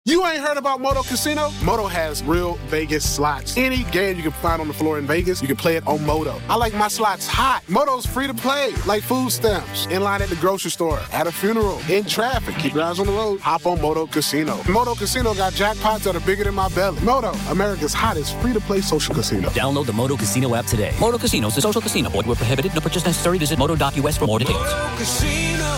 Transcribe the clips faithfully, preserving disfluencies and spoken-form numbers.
You ain't heard about Moto Casino? Moto has real Vegas slots. Any game you can find on the floor in Vegas, you can play it on Moto. I like my slots hot. Moto's free to play, like food stamps, in line at the grocery store, at a funeral, in traffic. Keep your eyes on the road. Hop on Moto Casino. Moto Casino got jackpots that are bigger than my belly. Moto, America's hottest free-to-play social casino. Download the Moto Casino app today. Moto Casino is a social casino. Void where prohibited. No purchase necessary. Visit moto dot U S for more details. Moto Casino,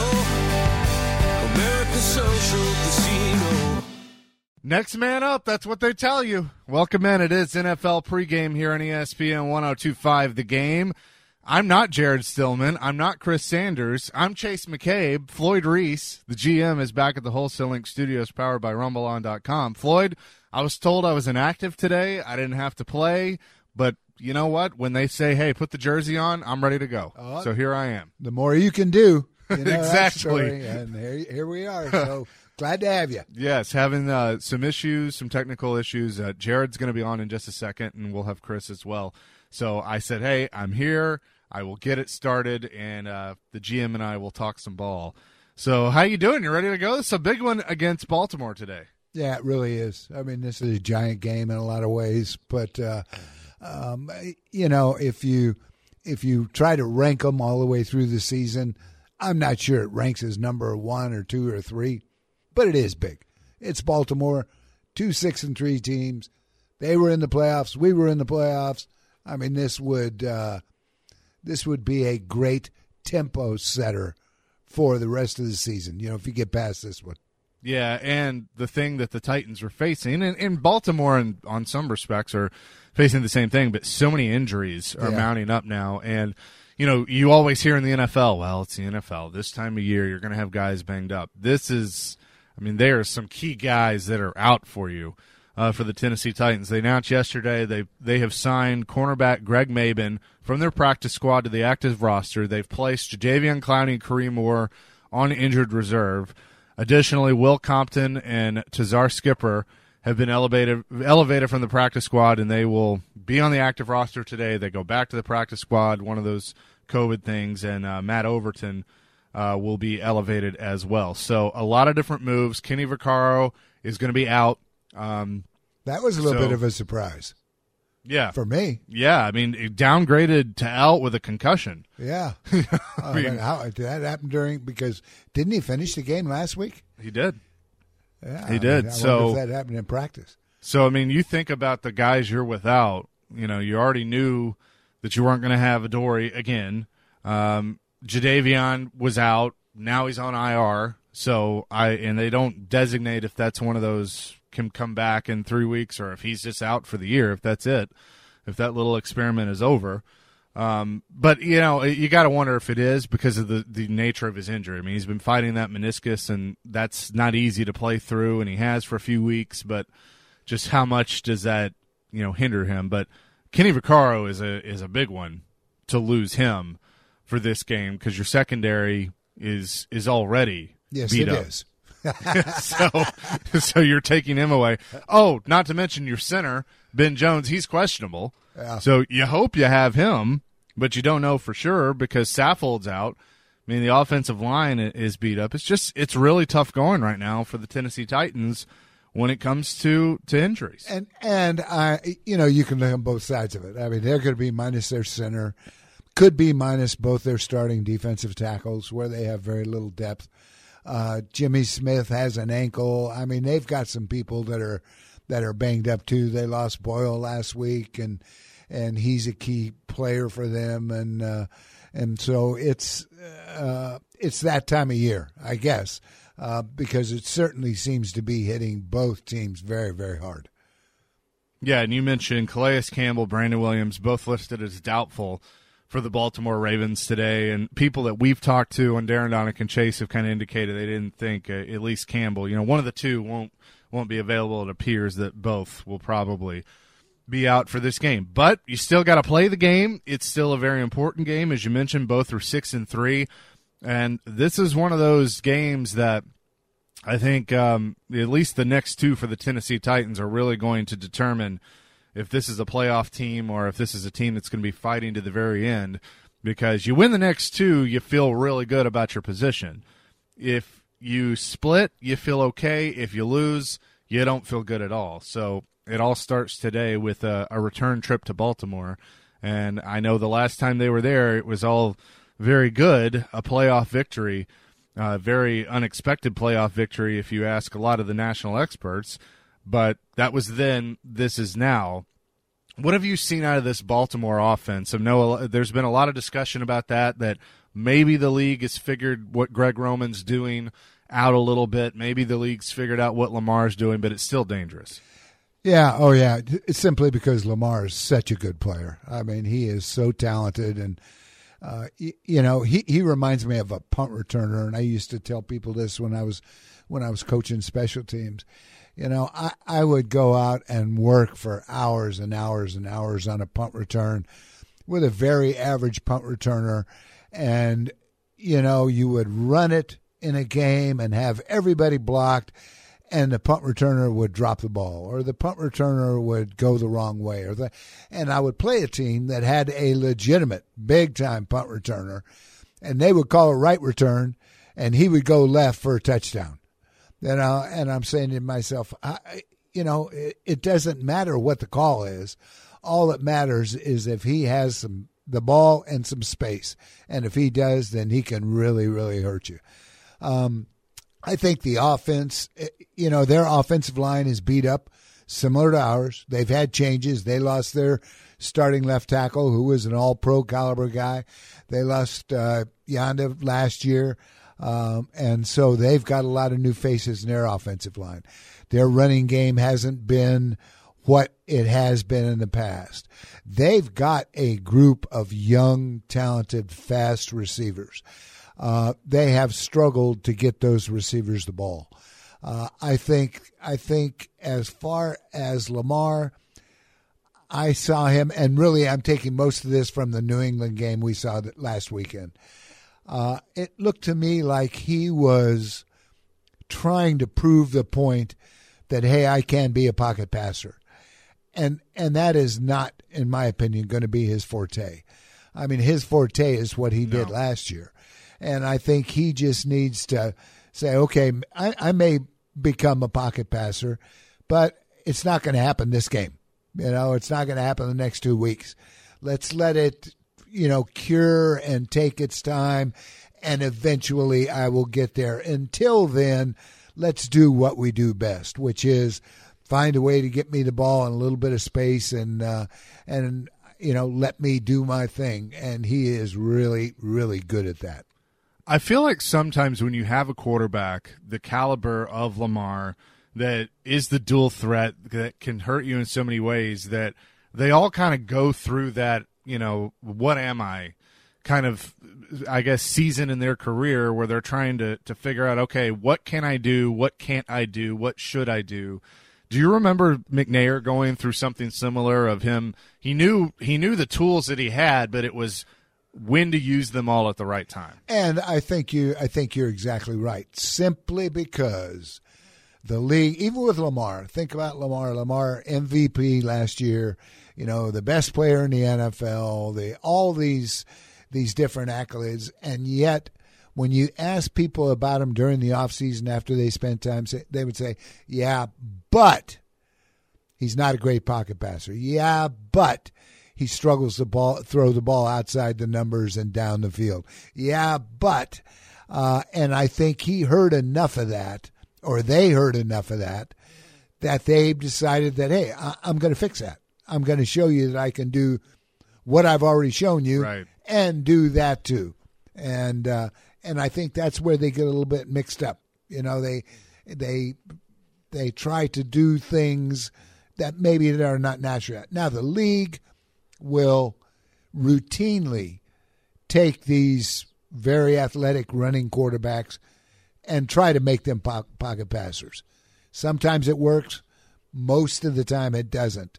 America's social casino. Next man up, that's what they tell you. Welcome in. It is N F L pregame here on E S P N one oh two point five The Game. I'm not Jared Stillman. I'm not Chris Sanders. I'm Chase McCabe. Floyd Reese, the G M, is back at the Wholesale Link Studios powered by rumble on dot com. Floyd, I was told I was inactive today. I didn't have to play, but you know what? When they say, hey, put the jersey on, I'm ready to go. Uh, so here I am. The more you can do. You know, exactly. And here, here we are. So glad to have you. Yes, having uh, some issues, some technical issues. Uh, Jared's going to be on in just a second, and we'll have Chris as well. So I said, hey, I'm here. I will get it started, and uh, the G M and I will talk some ball. So how you doing? You ready to go? It's a big one against Baltimore today. Yeah, it really is. I mean, this is a giant game in a lot of ways. But, uh, um, you know, if you if you try to rank them all the way through the season, I'm not sure it ranks as number one or two or three. But it is big. It's Baltimore, two six and three teams. They were in the playoffs. We were in the playoffs. I mean, this would uh, this would be a great tempo setter for the rest of the season. You know, if you get past this one. Yeah, and the thing that the Titans were facing, and, and Baltimore, in, on some respects, are facing the same thing. But so many injuries are yeah. mounting up now, and you know, you always hear in the N F L, well, it's the N F L. This time of year, you're going to have guys banged up. This is. I mean, there are some key guys that are out for you uh, for the Tennessee Titans. They announced yesterday they they have signed cornerback Greg Maben from their practice squad to the active roster. They've placed Jadeveon Clowney and Kareem Moore on injured reserve. Additionally, Will Compton and Tazar Skipper have been elevated elevated from the practice squad, and they will be on the active roster today. They go back to the practice squad, one of those COVID things, and uh, Matt Overton Uh, will be elevated as well. So a lot of different moves. Kenny Vaccaro is going to be out. Um, that was a little so, bit of a surprise. Yeah. For me. Yeah. I mean, downgraded to out with a concussion. Yeah. I mean, uh, how, did that happen during, because didn't he finish the game last week? He did. Yeah. He did. I, mean, I so wonder if that happened in practice. So, I mean, you think about the guys you're without. You know, you already knew that you weren't going to have Adoree again. Um, Jadeveon was out. Now he's on I R. So I and they don't designate if that's one of those can come back in three weeks or if he's just out for the year. If that's it, if that little experiment is over. Um, but you know, you got to wonder if it is because of the the nature of his injury. I mean, he's been fighting that meniscus, and that's not easy to play through, and he has for a few weeks. But just how much does that you know hinder him? But Kenny Vaccaro is a is a big one to lose him for this game because your secondary is is already yes, beat it up. is. so, so you're taking him away. Oh, not to mention your center, Ben Jones. He's questionable. Yeah. So you hope you have him, but you don't know for sure because Saffold's out. I mean, the offensive line is beat up. It's just it's really tough going right now for the Tennessee Titans when it comes to, to injuries. And and I, you know, you can look on both sides of it. I mean, they're going to be minus their center. Could be minus both their starting defensive tackles where they have very little depth. Uh, Jimmy Smith has an ankle. I mean, they've got some people that are that are banged up too. They lost Boyle last week, and and he's a key player for them. And uh, and so it's uh, it's that time of year, I guess, uh, because it certainly seems to be hitting both teams very, very hard. Yeah, and you mentioned Calais Campbell, Brandon Williams, both listed as doubtful for the Baltimore Ravens today, and people that we've talked to on Darren Donick and Chase have kind of indicated they didn't think uh, at least Campbell, you know, one of the two won't won't be available. It appears that both will probably be out for this game, but you still got to play the game. It's still a very important game, as you mentioned. Both are six and three, and this is one of those games that I think um, at least the next two for the Tennessee Titans are really going to determine if this is a playoff team or if this is a team that's going to be fighting to the very end, because you win the next two, you feel really good about your position. If you split, you feel okay. If you lose, you don't feel good at all. So it all starts today with a, a return trip to Baltimore. And I know the last time they were there, it was all very good, a playoff victory, a very unexpected playoff victory if you ask a lot of the national experts. But that was then, this is now. What have you seen out of this Baltimore offense? I know there's been a lot of discussion about that, that maybe the league has figured what Greg Roman's doing out a little bit. Maybe the league's figured out what Lamar's doing, but it's still dangerous. Yeah, oh yeah. It's simply because Lamar is such a good player. I mean, he is so talented, and uh, you, you know, he, he reminds me of a punt returner. And I used to tell people this when I was when I was coaching special teams. You know, I, I would go out and work for hours and hours and hours on a punt return with a very average punt returner, and you know, you would run it in a game and have everybody blocked, and the punt returner would drop the ball, or the punt returner would go the wrong way, or the, and I would play a team that had a legitimate big-time punt returner, and they would call a right return, and he would go left for a touchdown. You know, and I'm saying to myself, I, you know, it, it doesn't matter what the call is. All that matters is if he has some the ball and some space, and if he does, then he can really, really hurt you. Um, I think the offense, you know, their offensive line is beat up, similar to ours. They've had changes. They lost their starting left tackle, who was an all-pro caliber guy. They lost uh, Yanda last year, um, and so they've got a lot of new faces in their offensive line. Their running game hasn't been what it has been in the past. They've got a group of young, talented, fast receivers. Uh, they have struggled to get those receivers the ball. Uh, I think. I think as far as Lamar, I saw him, and really, I'm taking most of this from the New England game we saw that last weekend. Uh, it looked to me like he was trying to prove the point that, hey, I can be a pocket passer, and and that is not, in my opinion, going to be his forte. I mean, his forte is what he did no. last year. And I think he just needs to say, okay, I, I may become a pocket passer, but it's not going to happen this game. You know, it's not going to happen the next two weeks. Let's let it, you know, cure and take its time, and eventually I will get there. Until then, let's do what we do best, which is find a way to get me the ball in a little bit of space and, uh, and you know, let me do my thing. And he is really, really good at that. I feel like sometimes when you have a quarterback the caliber of Lamar that is the dual threat that can hurt you in so many ways, that they all kind of go through that, you know, what am I kind of, I guess, season in their career where they're trying to, to figure out, okay, what can I do? What can't I do? What should I do? Do you remember McNair going through something similar of him? He knew he knew the tools that he had, but it was when to use them all at the right time. And I think you I think you're exactly right. Simply because the league, even with Lamar, think about Lamar, Lamar M V P last year, you know, the best player in the N F L, the all these these different accolades, and yet when you ask people about him during the offseason after they spent time, they would say, yeah, but he's not a great pocket passer. Yeah, but he struggles to ball, throw the ball outside the numbers and down the field. Yeah, but, uh, and I think he heard enough of that, or they heard enough of that, that they decided that, hey, I, I'm going to fix that. I'm going to show you that I can do what I've already shown you, right, and do that too. And uh, and I think that's where they get a little bit mixed up. You know, they they they try to do things that maybe that are not natural. Now the league will routinely take these very athletic running quarterbacks and try to make them po- pocket passers. Sometimes it works. Most of the time it doesn't.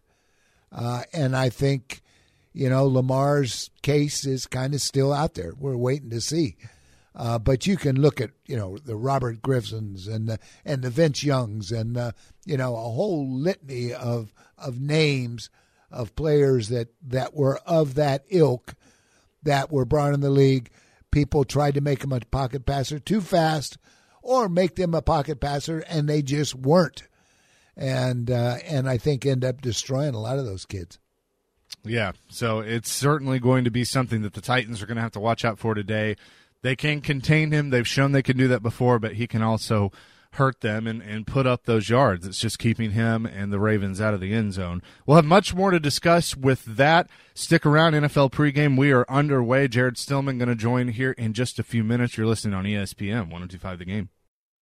Uh, and I think, you know, Lamar's case is kind of still out there. We're waiting to see. Uh, but you can look at, you know, the Robert Griffins and the, and the Vince Youngs and, uh, you know, a whole litany of of names of players that, that were of that ilk that were brought in the league. People tried to make them a pocket passer too fast or make them a pocket passer, and they just weren't. and uh, and I think end up destroying a lot of those kids. Yeah, so it's certainly going to be something that the Titans are going to have to watch out for today. They can contain him. They've shown they can do that before, but he can also hurt them and, and put up those yards. It's just keeping him and the Ravens out of the end zone. We'll have much more to discuss with that. Stick around, N F L pregame. We are underway. Jared Stillman going to join here in just a few minutes. You're listening on E S P N one oh two point five The Game.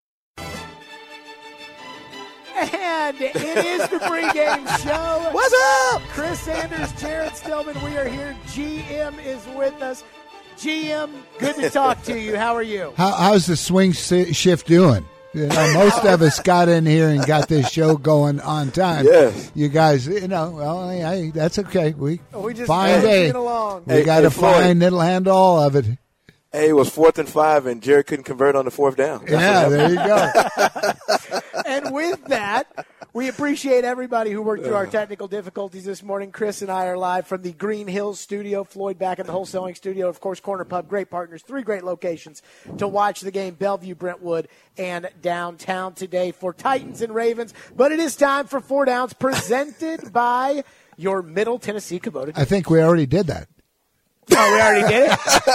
And it is the pregame show. What's up? Chris Sanders, Jared Stillman, we are here. G M is with us. G M, good to talk to you. How are you? How, how's the swing si- shift doing? You know, most of us got in here and got this show going on time. Yes. You guys, you know, well, hey, that's okay. We, we just find a, along. we hey, got to hey, Floyd. find that'll handle all of it. Hey, it was fourth and five, and Jared couldn't convert on the fourth down. That's yeah, there you go. And with that, we appreciate everybody who worked through our technical difficulties this morning. Chris and I are live from the Green Hills studio. Floyd back in the wholesaling studio. Of course, Corner Pub, great partners. Three great locations to watch the game, Bellevue, Brentwood, and downtown today for Titans and Ravens. But it is time for Four Downs, presented by your Middle Tennessee Kubota. I think we already did that. Oh, we already did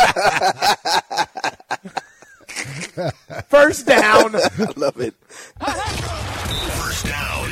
it? First down. I love it. First down.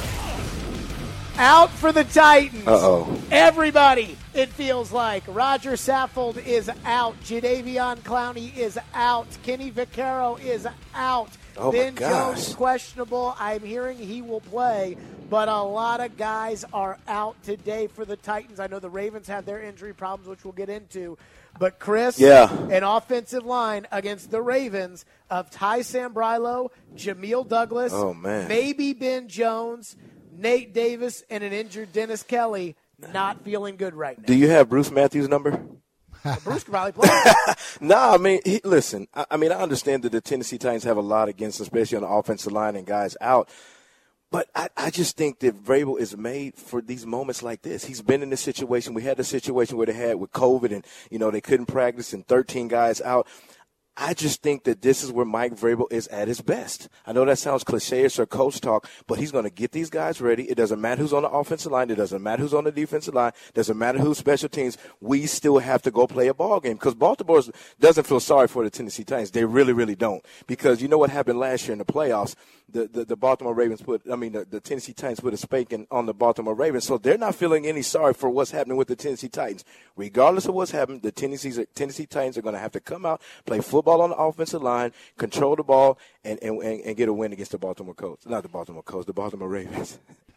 Out for the Titans. Uh-oh. Everybody, it feels like. Roger Saffold is out. Jadeveon Clowney is out. Kenny Vaccaro is out. Oh, Ben my gosh. Jones questionable. I'm hearing he will play, but a lot of guys are out today for the Titans. I know the Ravens have their injury problems, which we'll get into. But, Chris, Yeah. an offensive line against the Ravens of Ty Sambrailo, Jamil Douglas, Oh, man. maybe Ben Jones, Nate Davis, and an injured Dennis Kelly, not feeling good right now. Do you have Bruce Matthews' number? Bruce could probably play. No, I mean, he, listen, I, I mean, I understand that the Tennessee Titans have a lot against, especially on the offensive line and guys out. But I, I just think that Vrabel is made for these moments like this. He's been in this situation. We had the situation where they had with COVID and, you know, they couldn't practice and thirteen guys out. I just think that this is where Mike Vrabel is at his best. I know that sounds cliche-ish or coach talk, but he's going to get these guys ready. It doesn't matter who's on the offensive line. It doesn't matter who's on the defensive line. It doesn't matter who's special teams. We still have to go play a ball game because Baltimore doesn't feel sorry for the Tennessee Titans. They really, really don't, because you know what happened last year in the playoffs? The, the, the Baltimore Ravens put, I mean, the, the Tennessee Titans put a spanking on the Baltimore Ravens, so they're not feeling any sorry for what's happening with the Tennessee Titans. Regardless of what's happened, the Tennessee, Tennessee Titans are going to have to come out, play football on the offensive line, control the ball, and, and, and get a win against the Baltimore Colts. Not the Baltimore Colts, the Baltimore Ravens.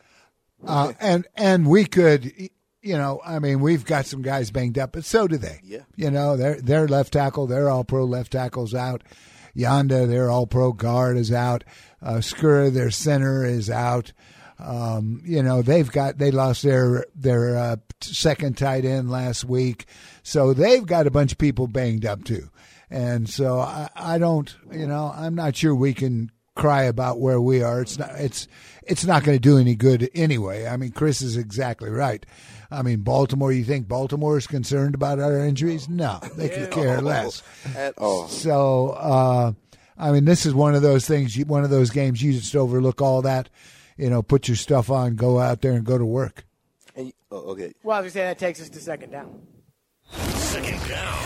Uh, and and we could, you know, I mean, we've got some guys banged up, but so do they. Yeah. You know, their their left tackle, their all-pro left tackle's out. Yanda, their all-pro guard, is out. Uh, Skura, their center, is out. Um, you know, they've got they lost their their uh, second tight end last week, so they've got a bunch of people banged up too. And so I, I don't, you know, I'm not sure we can cry about where we are. It's not it's it's not going to do any good anyway. I mean, Chris is exactly right. I mean, Baltimore, you think Baltimore is concerned about our injuries? No, they could care less. At all. So, uh, I mean, this is one of those things, you- one of those games you just overlook all that, you know, put your stuff on, go out there and go to work. And you, oh, okay. Well, as we say, that takes us to second down. Second down.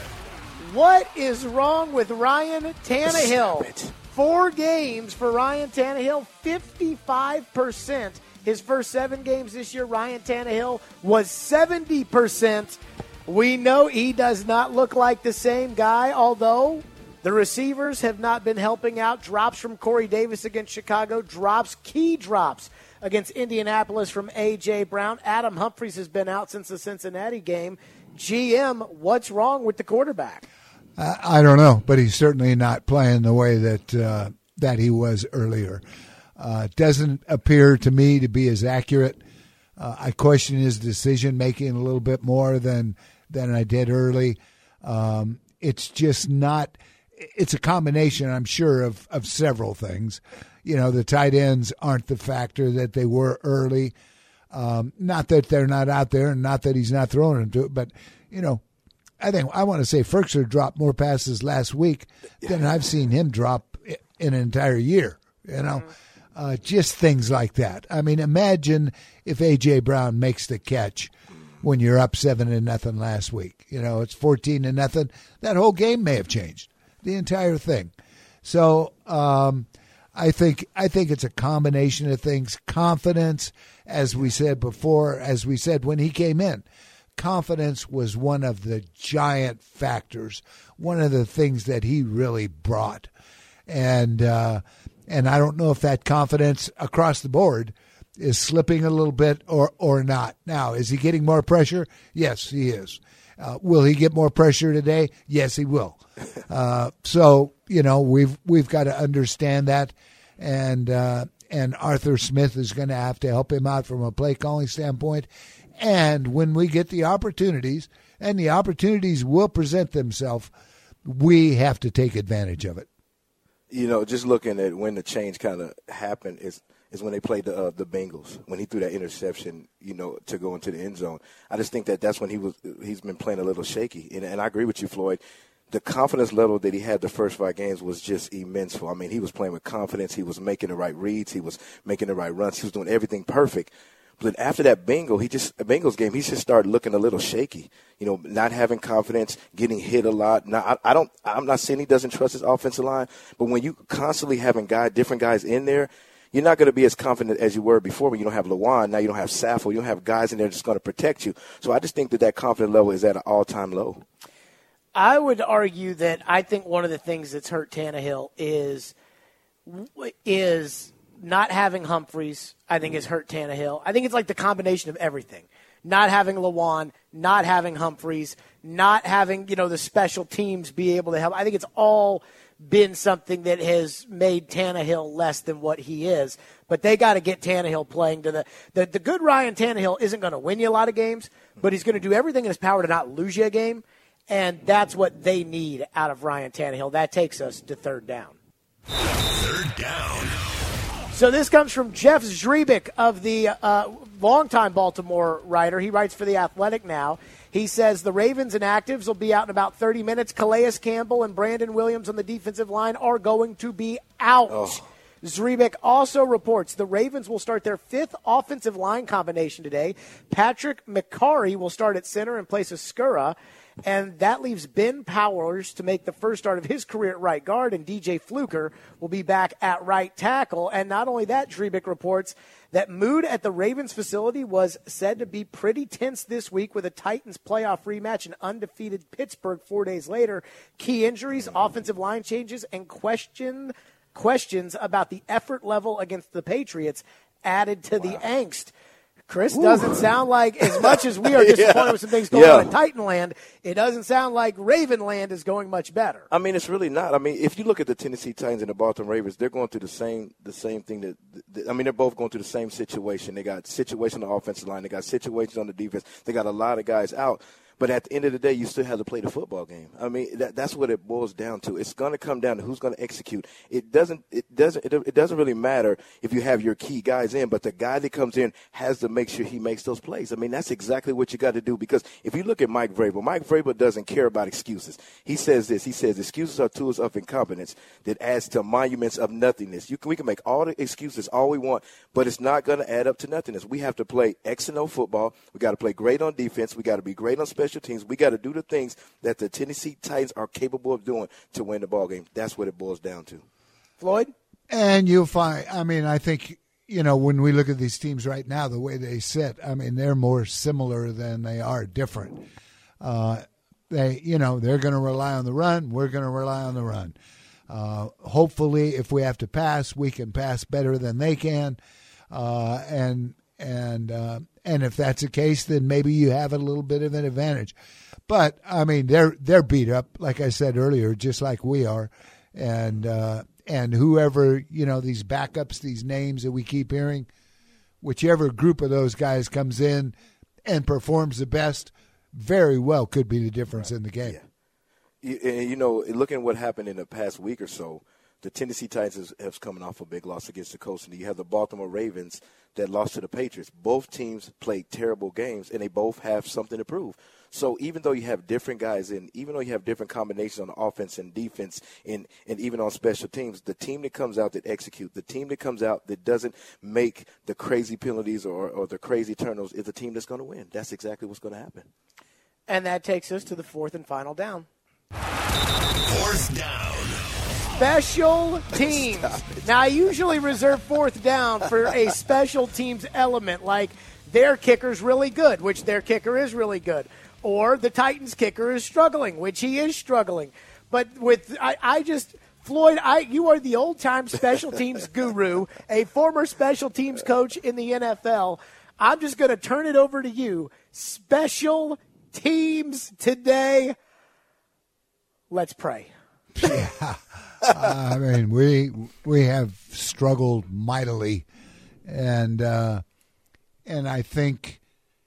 What is wrong with Ryan Tannehill? Stop it. Four games for Ryan Tannehill, fifty-five percent. His first seven games this year, Ryan Tannehill was seventy percent. We know he does not look like the same guy, although the receivers have not been helping out. Drops from Corey Davis against Chicago, drops, key drops against Indianapolis from A J. Brown. Adam Humphries has been out since the Cincinnati game. G M, what's wrong with the quarterback? I, I don't know, but he's certainly not playing the way that uh, that he was earlier. Uh, doesn't appear to me to be as accurate. Uh, I question his decision making a little bit more than than I did early. Um, it's just not. It's a combination, I'm sure, of of several things. You know, the tight ends aren't the factor that they were early. Um, not that they're not out there, and not that he's not throwing them to it, but you know, I think I want to say Ferkser dropped more passes last week than I've seen him drop in an entire year. You know. Uh, just things like that. I mean, imagine if A J. Brown makes the catch when you're up seven to nothing last week. You know, it's fourteen to nothing. That whole game may have changed, the entire thing. So um, I think I think it's a combination of things. Confidence, as we said before, as we said when he came in, confidence was one of the giant factors, one of the things that he really brought. And uh, and I don't know if that confidence across the board is slipping a little bit or, or not. Now, is he getting more pressure? Yes, he is. Uh, will he get more pressure today? Yes, he will. Uh, so, you know, we've we've got to understand that. And, uh, and Arthur Smith is going to have to help him out from a play calling standpoint. And when we get the opportunities, and the opportunities will present themselves, we have to take advantage of it. You know, just looking at when the change kind of happened is is when they played the uh, the Bengals, when he threw that interception, you know, to go into the end zone. I just think that that's when he was he's been playing a little shaky. And, and I agree with you, Floyd. The confidence level that he had the first five games was just immense. I mean, he was playing with confidence. He was making the right reads. He was making the right runs. He was doing everything perfect. But after that Bengal, he just a Bengals game, he just started looking a little shaky. You know, not having confidence, getting hit a lot. Now, I, I don't. I'm not saying he doesn't trust his offensive line, but when you constantly having guy, different guys in there, you're not going to be as confident as you were before when you don't have Lewan. Now you don't have Saffold. You don't have guys in there just going to protect you. So I just think that that confidence level is at an all-time low. I would argue that I think one of the things that's hurt Tannehill is is not having Humphreys. I think has hurt Tannehill. I think it's like the combination of everything. Not having Lewan, not having Humphreys, not having, you know, the special teams be able to help. I think it's all been something that has made Tannehill less than what he is. But they got to get Tannehill playing to the, the – the good Ryan Tannehill isn't going to win you a lot of games, but he's going to do everything in his power to not lose you a game. And that's what they need out of Ryan Tannehill. That takes us to third down. Third down. So this comes from Jeff Zrebick of the uh, longtime Baltimore writer. He writes for The Athletic now. He says the Ravens inactives will be out in about thirty minutes. Calais Campbell and Brandon Williams on the defensive line are going to be out. Oh. Zrebick also reports the Ravens will start their fifth offensive line combination today. Patrick McCarry will start at center in place of Skura. And that leaves Ben Powers to make the first start of his career at right guard, and D J Fluker will be back at right tackle. And not only that, Zrebick reports that mood at the Ravens facility was said to be pretty tense this week with a Titans playoff rematch and undefeated Pittsburgh four days later. Key injuries, offensive line changes, and question questions about the effort level against the Patriots added to wow. the angst. Chris, Ooh. Doesn't sound like, as much as we are disappointed yeah. with some things going yeah. on in Titanland, it doesn't sound like Ravenland is going much better. I mean, it's really not. I mean, if you look at the Tennessee Titans and the Baltimore Ravens, they're going through the same the same thing. That, that I mean, they're both going through the same situation. They got situation on the offensive line. They got situations on the defense. They got a lot of guys out. But at the end of the day, you still have to play the football game. I mean, that, that's what it boils down to. It's going to come down to who's going to execute. It doesn't. It doesn't. It, it doesn't really matter if you have your key guys in, but the guy that comes in has to make sure he makes those plays. I mean, that's exactly what you got to do. Because if you look at Mike Vrabel, Mike Vrabel doesn't care about excuses. He says this. He says excuses are tools of incompetence that adds to monuments of nothingness. You can, we can make all the excuses all we want, but it's not going to add up to nothingness. We have to play X and O football. We got to play great on defense. We got to be great on special teams. We got to do the things that the Tennessee Titans are capable of doing to win the ball game. That's what it boils down to. Floyd? And you'll find, I mean, I think, you know, when we look at these teams right now, the way they sit, I mean, they're more similar than they are different. Uh, they, you know, they're going to rely on the run. We're going to rely on the run. Uh, hopefully, if we have to pass, we can pass better than they can. Uh, and, and, uh, and if that's the case, then maybe you have a little bit of an advantage. But, I mean, they're they're beat up, like I said earlier, just like we are. And uh, and whoever, you know, these backups, these names that we keep hearing, whichever group of those guys comes in and performs the best, very well could be the difference right. in the game. Yeah. You, and, you know, looking at what happened in the past week or so, The Tennessee Titans has, has coming off a big loss against the Colts, and you have the Baltimore Ravens that lost to the Patriots. Both teams played terrible games, and they both have something to prove. So even though you have different guys in, even though you have different combinations on offense and defense and, and even on special teams, the team that comes out that execute, the team that comes out that doesn't make the crazy penalties or, or the crazy turnovers is the team that's going to win. That's exactly what's going to happen. And that takes us to the fourth and final down. Fourth down. Special teams. Now, I usually reserve fourth down for a special teams element, like their kicker's really good, which their kicker is really good, or the Titans' kicker is struggling, which he is struggling. But with I, I just Floyd, I you are the old-time special teams guru, a former special teams coach in the N F L. I'm just going to turn it over to you. Special teams today. Let's pray. Yeah. I mean, we we have struggled mightily, and uh, and I think,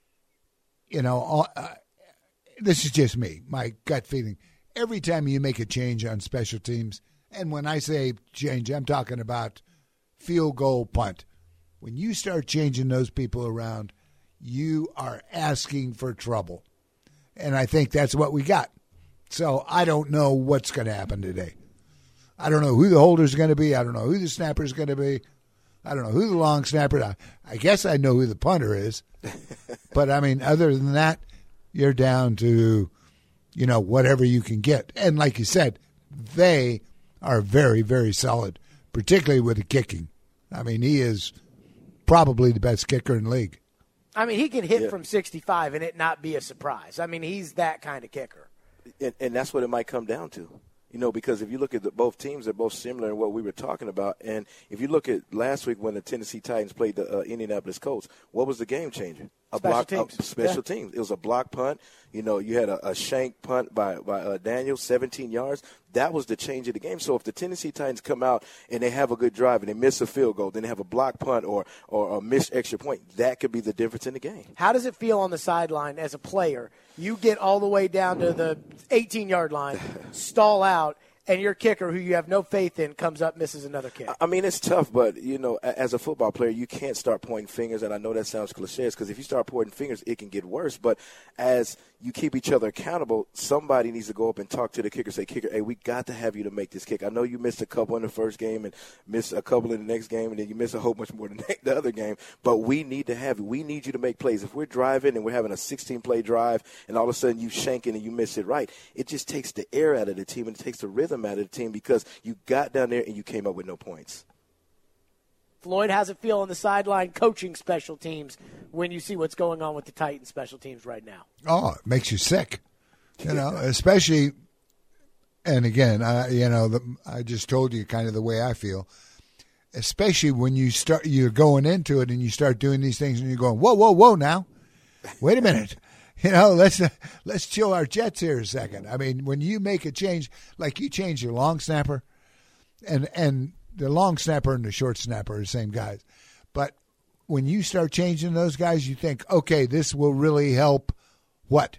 you know, all, uh, this is just me, my gut feeling. Every time you make a change on special teams, and when I say change, I'm talking about field goal, punt. When you start changing those people around, you are asking for trouble, and I think that's what we got. So I don't know what's going to happen today. I don't know who the holder is going to be. I don't know who the snapper is going to be. I don't know who the long snapper is. I guess I know who the punter is. But, I mean, other than that, you're down to, you know, whatever you can get. And like you said, they are very, very solid, particularly with the kicking. I mean, he is probably the best kicker in the league. I mean, he can hit yeah. from sixty-five and it not be a surprise. I mean, he's that kind of kicker. And, and that's what it might come down to. You know, because if you look at the, both teams, they're both similar in what we were talking about. And if you look at last week when the Tennessee Titans played the uh, Indianapolis Colts, what was the game changer? A special block, teams. A special yeah. teams. It was a block punt. You know, you had a, a shank punt by, by uh, Daniel, seventeen yards. That was the change of the game. So if the Tennessee Titans come out and they have a good drive and they miss a field goal, then they have a block punt or, or a missed extra point, that could be the difference in the game. How does it feel on the sideline as a player? You get all the way down to the eighteen-yard line, stall out, and your kicker, who you have no faith in, comes up, misses another kick. I mean, it's tough, but, you know, as a football player, you can't start pointing fingers, and I know that sounds cliche, because if you start pointing fingers, it can get worse. But as you keep each other accountable, somebody needs to go up and talk to the kicker, say, kicker, hey, we got to have you to make this kick. I know you missed a couple in the first game and missed a couple in the next game, and then you missed a whole bunch more in the other game, but we need to have you. We need you to make plays. If we're driving and we're having a sixteen-play drive, and all of a sudden you shanking and you miss it right, it just takes the air out of the team and it takes the rhythm out of the team because you got down there and you came up with no points. Floyd, how's it feel on the sideline coaching special teams when you see what's going on with the Titans special teams right now? Oh, it makes you sick, you know, especially, and again, I, you know, the, I just told you kind of the way I feel, especially when you start, you're going into it and you start doing these things and you're going, whoa, whoa, whoa, now, wait a minute. You know, let's uh, let's chill our jets here a second. I mean, when you make a change, like you change your long snapper, and and the long snapper and the short snapper are the same guys, but when you start changing those guys, you think, okay, this will really help what?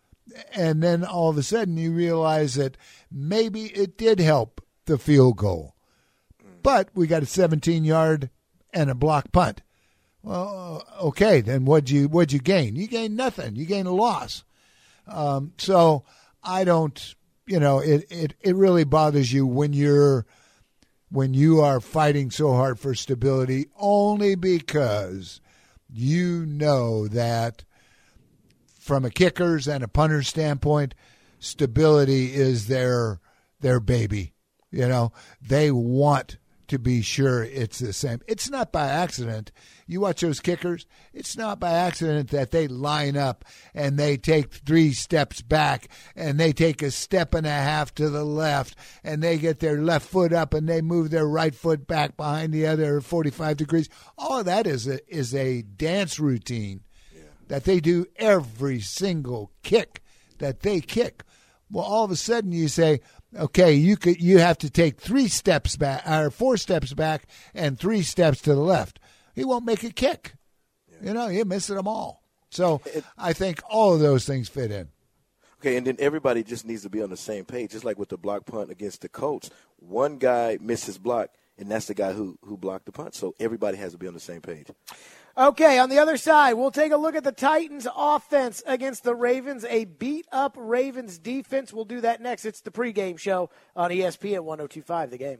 And then all of a sudden you realize that maybe it did help the field goal, but we got a seventeen-yard and a block punt. Well, okay, then what'd you what'd you gain? You gained nothing. You gained a loss. Um, so I don't, you know, it, it, it really bothers you when you're when you are fighting so hard for stability, only because you know that from a kicker's and a punter's standpoint, stability is their their baby. You know, they want to be sure it's the same. It's not by accident. You watch those kickers, it's not by accident that they line up and they take three steps back and they take a step and a half to the left and they get their left foot up and they move their right foot back behind the other forty-five degrees. All of that is a, is a dance routine yeah. that they do every single kick that they kick. Well, all of a sudden you say, okay, you could you have to take three steps back or four steps back and three steps to the left. He won't make a kick. Yeah. You know, he'll miss them all. So it, I think all of those things fit in. Okay, and then everybody just needs to be on the same page, just like with the block punt against the Colts. One guy misses block, and that's the guy who, who blocked the punt. So everybody has to be on the same page. Okay, on the other side, we'll take a look at the Titans' offense against the Ravens, a beat-up Ravens defense. We'll do that next. It's the pregame show on E S P N one oh two point five, The Game.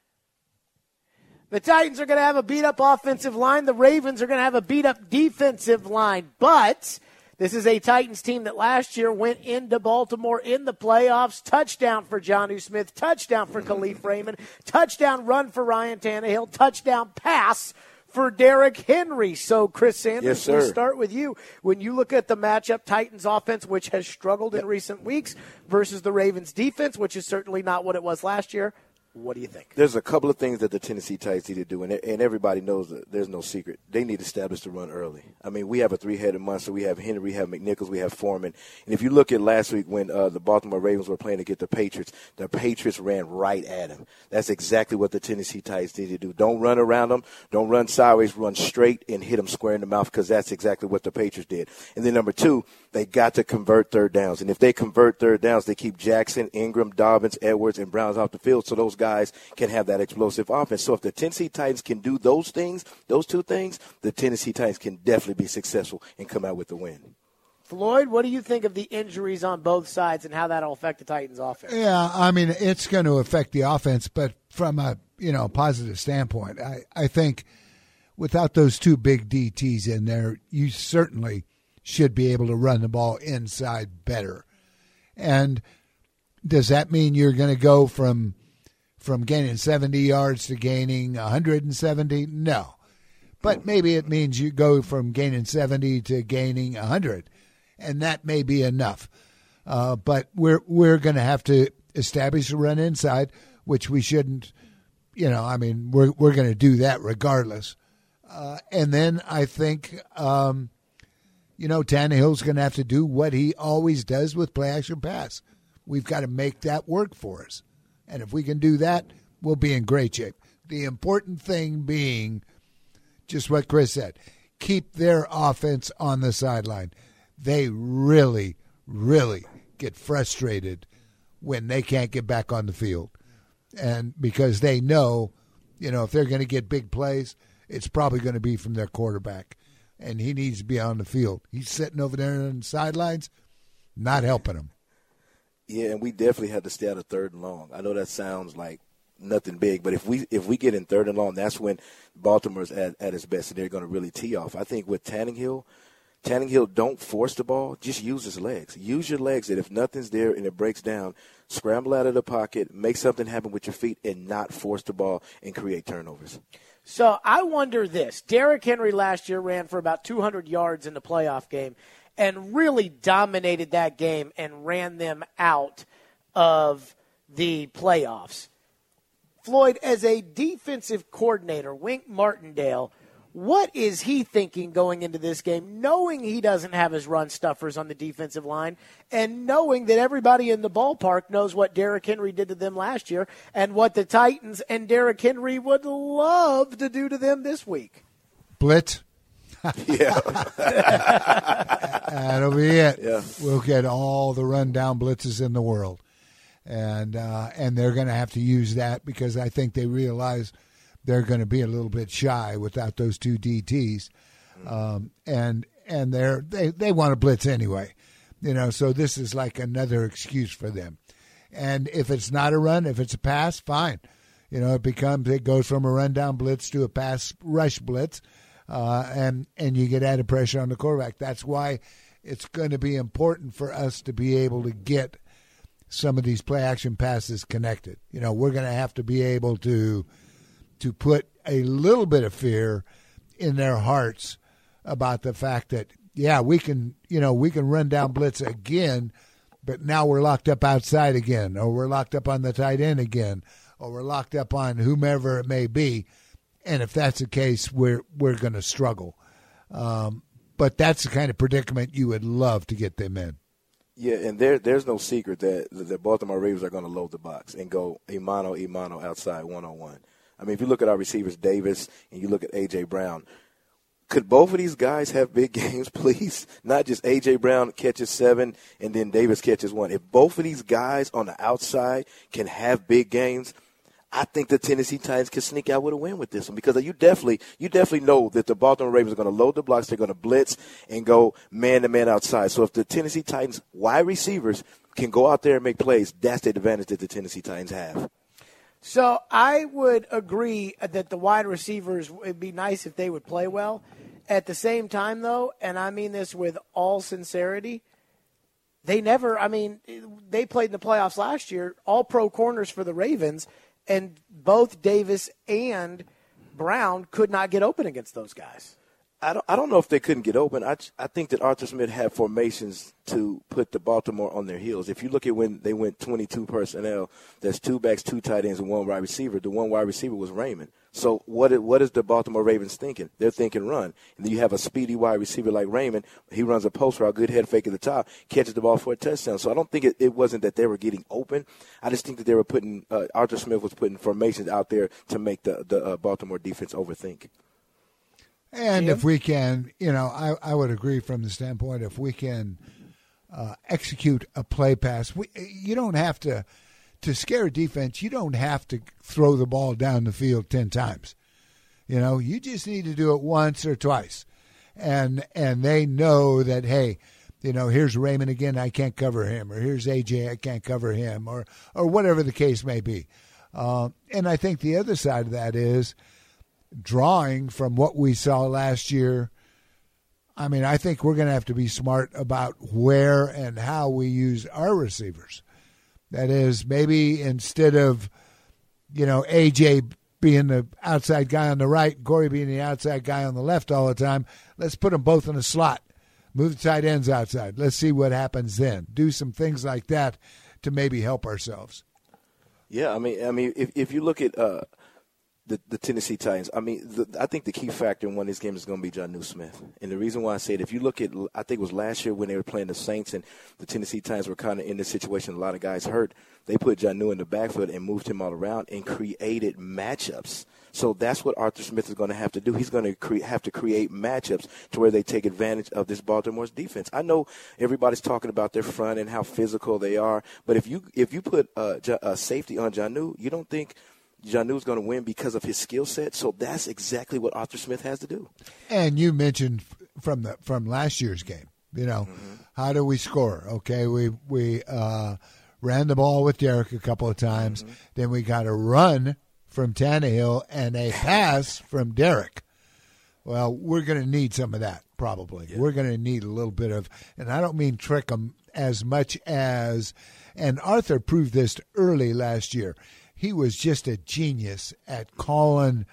The Titans are going to have a beat-up offensive line. The Ravens are going to have a beat-up defensive line. But this is a Titans team that last year went into Baltimore in the playoffs. Touchdown for Jonnu Smith. Touchdown for Khalif Raymond. Touchdown run for Ryan Tannehill. Touchdown pass for Derrick Henry. So, Chris Sanders, yes, sir. We'll start with you. When you look at the matchup, Titans offense, which has struggled yep. in recent weeks, versus the Ravens defense, which is certainly not what it was last year, what do you think? There's a couple of things that the Tennessee Titans need to do, and, and everybody knows that there's no secret. They need to establish the run early. I mean, we have a three-headed monster. We have Henry, we have McNichols, we have Foreman. And if you look at last week when uh, the Baltimore Ravens were playing to get the Patriots, the Patriots ran right at them. That's exactly what the Tennessee Titans need to do. Don't run around them. Don't run sideways. Run straight and hit them square in the mouth, because that's exactly what the Patriots did. And then number two, they got to convert third downs. And if they convert third downs, they keep Jackson, Ingram, Dobbins, Edwards, and Browns off the field so those guys can have that explosive offense. So if the Tennessee Titans can do those things, those two things, the Tennessee Titans can definitely be successful and come out with the win. Floyd, what do you think of the injuries on both sides and how that will affect the Titans' offense? Yeah, I mean, it's going to affect the offense, but from a, you know, positive standpoint, I, I think without those two big D Ts in there, you certainly should be able to run the ball inside better. And does that mean you're going to go from from gaining seventy yards to gaining one hundred seventy? No. But maybe it means you go from gaining seventy to gaining one hundred, and that may be enough. Uh, but we're we're going to have to establish a run inside, which we shouldn't, you know, I mean, we're, we're going to do that regardless. Uh, and then I think, um, you know, Tannehill's going to have to do what he always does with play-action pass. We've got to make that work for us. And if we can do that, we'll be in great shape. The important thing being just what Chris said, keep their offense on the sideline. They really, really get frustrated when they can't get back on the field. And because they know, you know, if they're going to get big plays, it's probably going to be from their quarterback. And he needs to be on the field. He's sitting over there on the sidelines, not helping them. Yeah, and we definitely had to stay out of third and long. I know that sounds like nothing big, but if we if we get in third and long, that's when Baltimore's at, at its best, and they're going to really tee off. I think with Tannehill, Tannehill, don't force the ball. Just use his legs. Use your legs, and if nothing's there and it breaks down, scramble out of the pocket, make something happen with your feet, and not force the ball and create turnovers. So I wonder this. Derrick Henry last year ran for about two hundred yards in the playoff game and really dominated that game and ran them out of the playoffs. Floyd, as a defensive coordinator, Wink Martindale, what is he thinking going into this game, knowing he doesn't have his run stuffers on the defensive line and knowing that everybody in the ballpark knows what Derrick Henry did to them last year and what the Titans and Derrick Henry would love to do to them this week? Blitz. Yeah. That'll be it. Yeah. We'll get all the rundown blitzes in the world. And uh, and they're going to have to use that because I think they realize they're going to be a little bit shy without those two D Ts. Um, and and they're, they, they want to blitz anyway. You know, so this is like another excuse for them. And if it's not a run, if it's a pass, fine. You know, it becomes, it goes from a rundown blitz to a pass rush blitz. Uh, and, and you get added pressure on the quarterback. That's why it's going to be important for us to be able to get some of these play-action passes connected. You know, we're going to have to be able to to put a little bit of fear in their hearts about the fact that, yeah, we can, you know, we can run down blitz again, but now we're locked up outside again, or we're locked up on the tight end again, or we're locked up on whomever it may be. And if that's the case, we're we're going to struggle. Um, but that's the kind of predicament you would love to get them in. Yeah, and there there's no secret that the Baltimore Ravens are going to load the box and go a mano a mano outside one on one. I mean, if you look at our receivers, Davis, and you look at A J. Brown, Could both of these guys have big games, please? Not just A J. Brown catches seven and then Davis catches one. If both of these guys on the outside can have big games, I think the Tennessee Titans can sneak out with a win with this one because you definitely you definitely know that the Baltimore Ravens are going to load the blocks, they're going to blitz and go man-to-man outside. So if the Tennessee Titans wide receivers can go out there and make plays, that's the advantage that the Tennessee Titans have. So I would agree that the wide receivers, it would be nice if they would play well. At the same time, though, and I mean this with all sincerity, they never, I mean, they played in the playoffs last year, all pro corners for the Ravens, and both Davis and Brown could not get open against those guys. I don't, I don't know if they couldn't get open. I, I think that Arthur Smith had formations to put the Baltimore on their heels. If you look at when they went twenty-two personnel, there's two backs, two tight ends, and one wide receiver. The one wide receiver was Raymond. So what what is the Baltimore Ravens thinking? They're thinking run. And then you have a speedy wide receiver like Raymond. He runs a post route, good head fake at the top, catches the ball for a touchdown. So I don't think it, it wasn't that they were getting open. I just think that they were putting uh, – Arthur Smith was putting formations out there to make the, the uh, Baltimore defense overthink. And Jim? if we can, you know, I, I would agree from the standpoint if we can uh, execute a play pass, we, you don't have to – to scare a defense, you don't have to throw the ball down the field ten times. You know, you just need to do it once or twice. And and they know that, hey, you know, here's Raymond again, I can't cover him. Or here's A J, I can't cover him. Or, or whatever the case may be. Uh, and I think the other side of that is drawing from what we saw last year. I mean, I think we're going to have to be smart about where and how we use our receivers. That is, maybe instead of, you know, A J being the outside guy on the right, Corey being the outside guy on the left all the time, let's put them both in a slot. Move the tight ends outside. Let's see what happens then. Do some things like that to maybe help ourselves. Yeah, I mean, I mean, if if you look at uh, the the Tennessee Titans, I mean, the, I think the key factor in one of these games is going to be Jonnu Smith. And the reason why I say it, if you look at, I think it was last year when they were playing the Saints and the Tennessee Titans were kind of in this situation, a lot of guys hurt. They put Jonnu in the backfield and moved him all around and created matchups. So that's what Arthur Smith is going to have to do. He's going to cre- have to create matchups to where they take advantage of this Baltimore's defense. I know everybody's talking about their front and how physical they are, but if you if you put uh, J- uh, safety on Jonnu, you don't think Jonnu is going to win because of his skill set. So that's exactly what Arthur Smith has to do. And you mentioned from the from last year's game, you know, mm-hmm. how do we score? Okay, we we uh, ran the ball with Derek a couple of times. Mm-hmm. Then we got a run from Tannehill and a pass from Derek. Well, we're going to need some of that probably. Yeah. We're going to need a little bit of, and I don't mean trick them as much as, and Arthur proved this early last year. He was just a genius at calling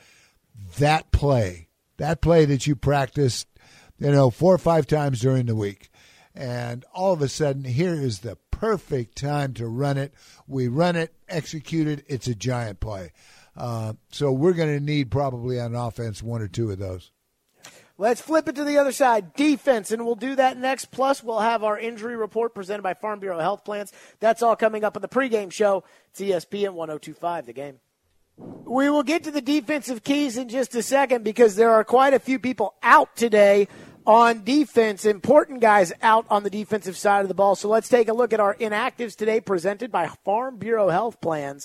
that play, that play that you practiced, you know, four or five times during the week. And all of a sudden, here is the perfect time to run it. We run it, execute it. It's a giant play. Uh, so we're going to need probably on offense one or two of those. Let's flip it to the other side, defense, and we'll do that next. Plus, we'll have our injury report presented by Farm Bureau Health Plans. That's all coming up on the pregame show. It's E S P N one oh two point five, The Game. We will get to the defensive keys in just a second because there are quite a few people out today on defense, important guys out on the defensive side of the ball. So let's take a look at our inactives today presented by Farm Bureau Health Plans.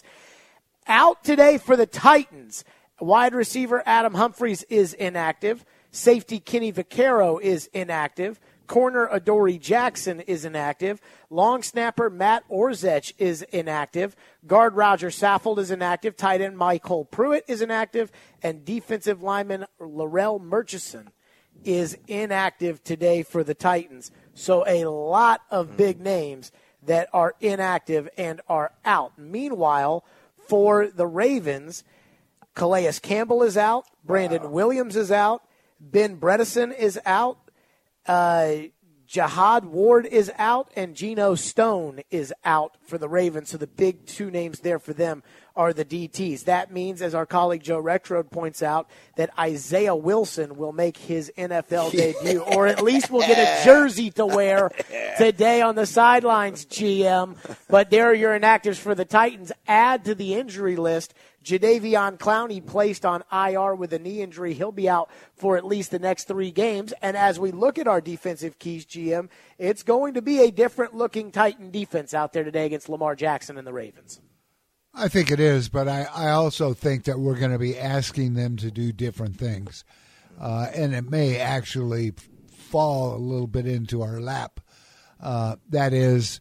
Out today for the Titans, wide receiver Adam Humphries is inactive. Safety Kenny Vaccaro is inactive. Corner Adoree Jackson is inactive. Long snapper Matt Orzech is inactive. Guard Roger Saffold is inactive. Tight end Michael Pruitt is inactive. And defensive lineman Laurel Murchison is inactive today for the Titans. So a lot of big names that are inactive and are out. Meanwhile, for the Ravens, Calais Campbell is out. Brandon wow. Williams is out. Ben Bredesen is out. Uh, Jihad Ward is out. And Geno Stone is out for the Ravens. So the big two names there for them are the D Ts. That means, as our colleague Joe Rexrode points out, that Isaiah Wilson will make his N F L debut, or at least will get a jersey to wear today on the sidelines, G M. But there are your inactives for the Titans. Add to the injury list Jadeveon Clowney, placed on I R with a knee injury. He'll be out for at least the next three games. And as we look at our defensive keys, G M, it's going to be a different-looking Titan defense out there today against Lamar Jackson and the Ravens. I think it is, but I, I also think that we're going to be asking them to do different things. Uh, and it may actually fall a little bit into our lap. Uh, that is,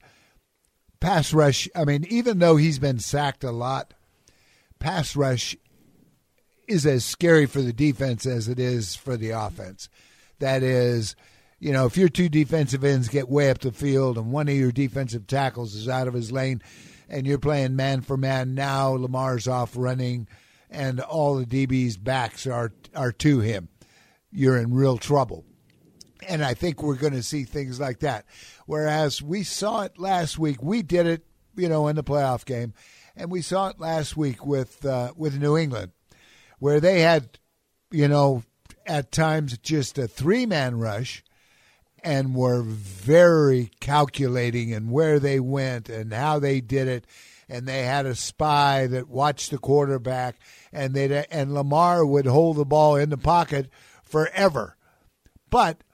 pass rush. I mean, even though he's been sacked a lot, pass rush is as scary for the defense as it is for the offense. That is, you know, if your two defensive ends get way up the field and one of your defensive tackles is out of his lane and you're playing man for man, now Lamar's off running and all the D B's backs are are to him, you're in real trouble. And I think we're going to see things like that. Whereas we saw it last week. We did it, you know, in the playoff game. And we saw it last week with uh, with New England, where they had, you know, at times just a three-man rush and were very calculating in where they went and how they did it. And they had a spy that watched the quarterback, and they and Lamar would hold the ball in the pocket forever. But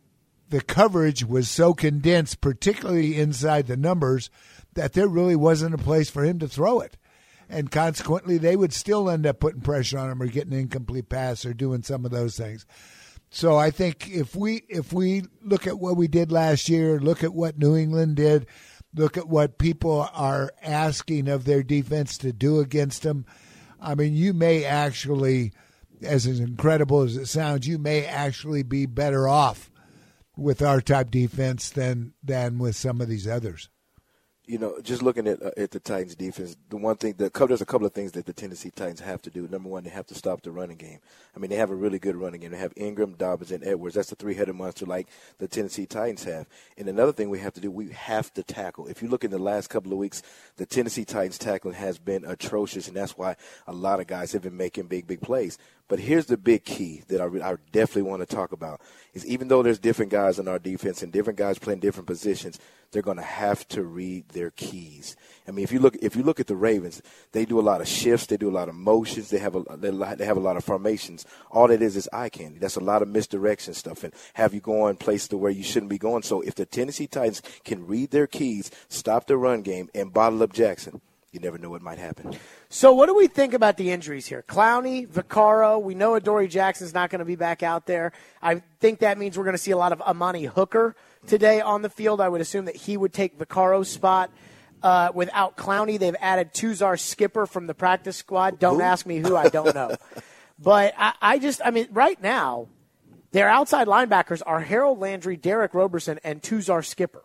the coverage was so condensed, particularly inside the numbers, that there really wasn't a place for him to throw it. And consequently, they would still end up putting pressure on him or getting an incomplete pass or doing some of those things. So I think if we if we look at what we did last year, look at what New England did, look at what people are asking of their defense to do against them, I mean, you may actually, as incredible as it sounds, you may actually be better off with our type defense than than with some of these others. You know, just looking at uh, at the Titans' defense, the one thing, the, there's a couple of things that the Tennessee Titans have to do. Number one, they have to stop the running game. I mean, they have a really good running game. They have Ingram, Dobbins, and Edwards. That's a three-headed monster like the Tennessee Titans have. And another thing we have to do, we have to tackle. If you look in the last couple of weeks, the Tennessee Titans tackling has been atrocious, and that's why a lot of guys have been making big, big plays. But here's the big key that I, I definitely want to talk about is even though there's different guys on our defense and different guys playing different positions, they're going to have to read their keys. I mean, if you look if you look at the Ravens, they do a lot of shifts, they do a lot of motions, they have a they have a lot of formations. All it is is eye candy. That's a lot of misdirection stuff and have you going places to where you shouldn't be going. So if the Tennessee Titans can read their keys, stop the run game, and bottle up Jackson, you never know what might happen. So what do we think about the injuries here? Clowney, Vaccaro, we know Adoree Jackson's not going to be back out there. I think that means we're going to see a lot of Amani Hooker today on the field. I would assume that he would take Vaccaro's spot. Uh, without Clowney, they've added Tuzar Skipper from the practice squad. Don't who? ask me who, I don't know. But I, I just, I mean, right now, their outside linebackers are Harold Landry, Derek Roberson, and Tuzar Skipper.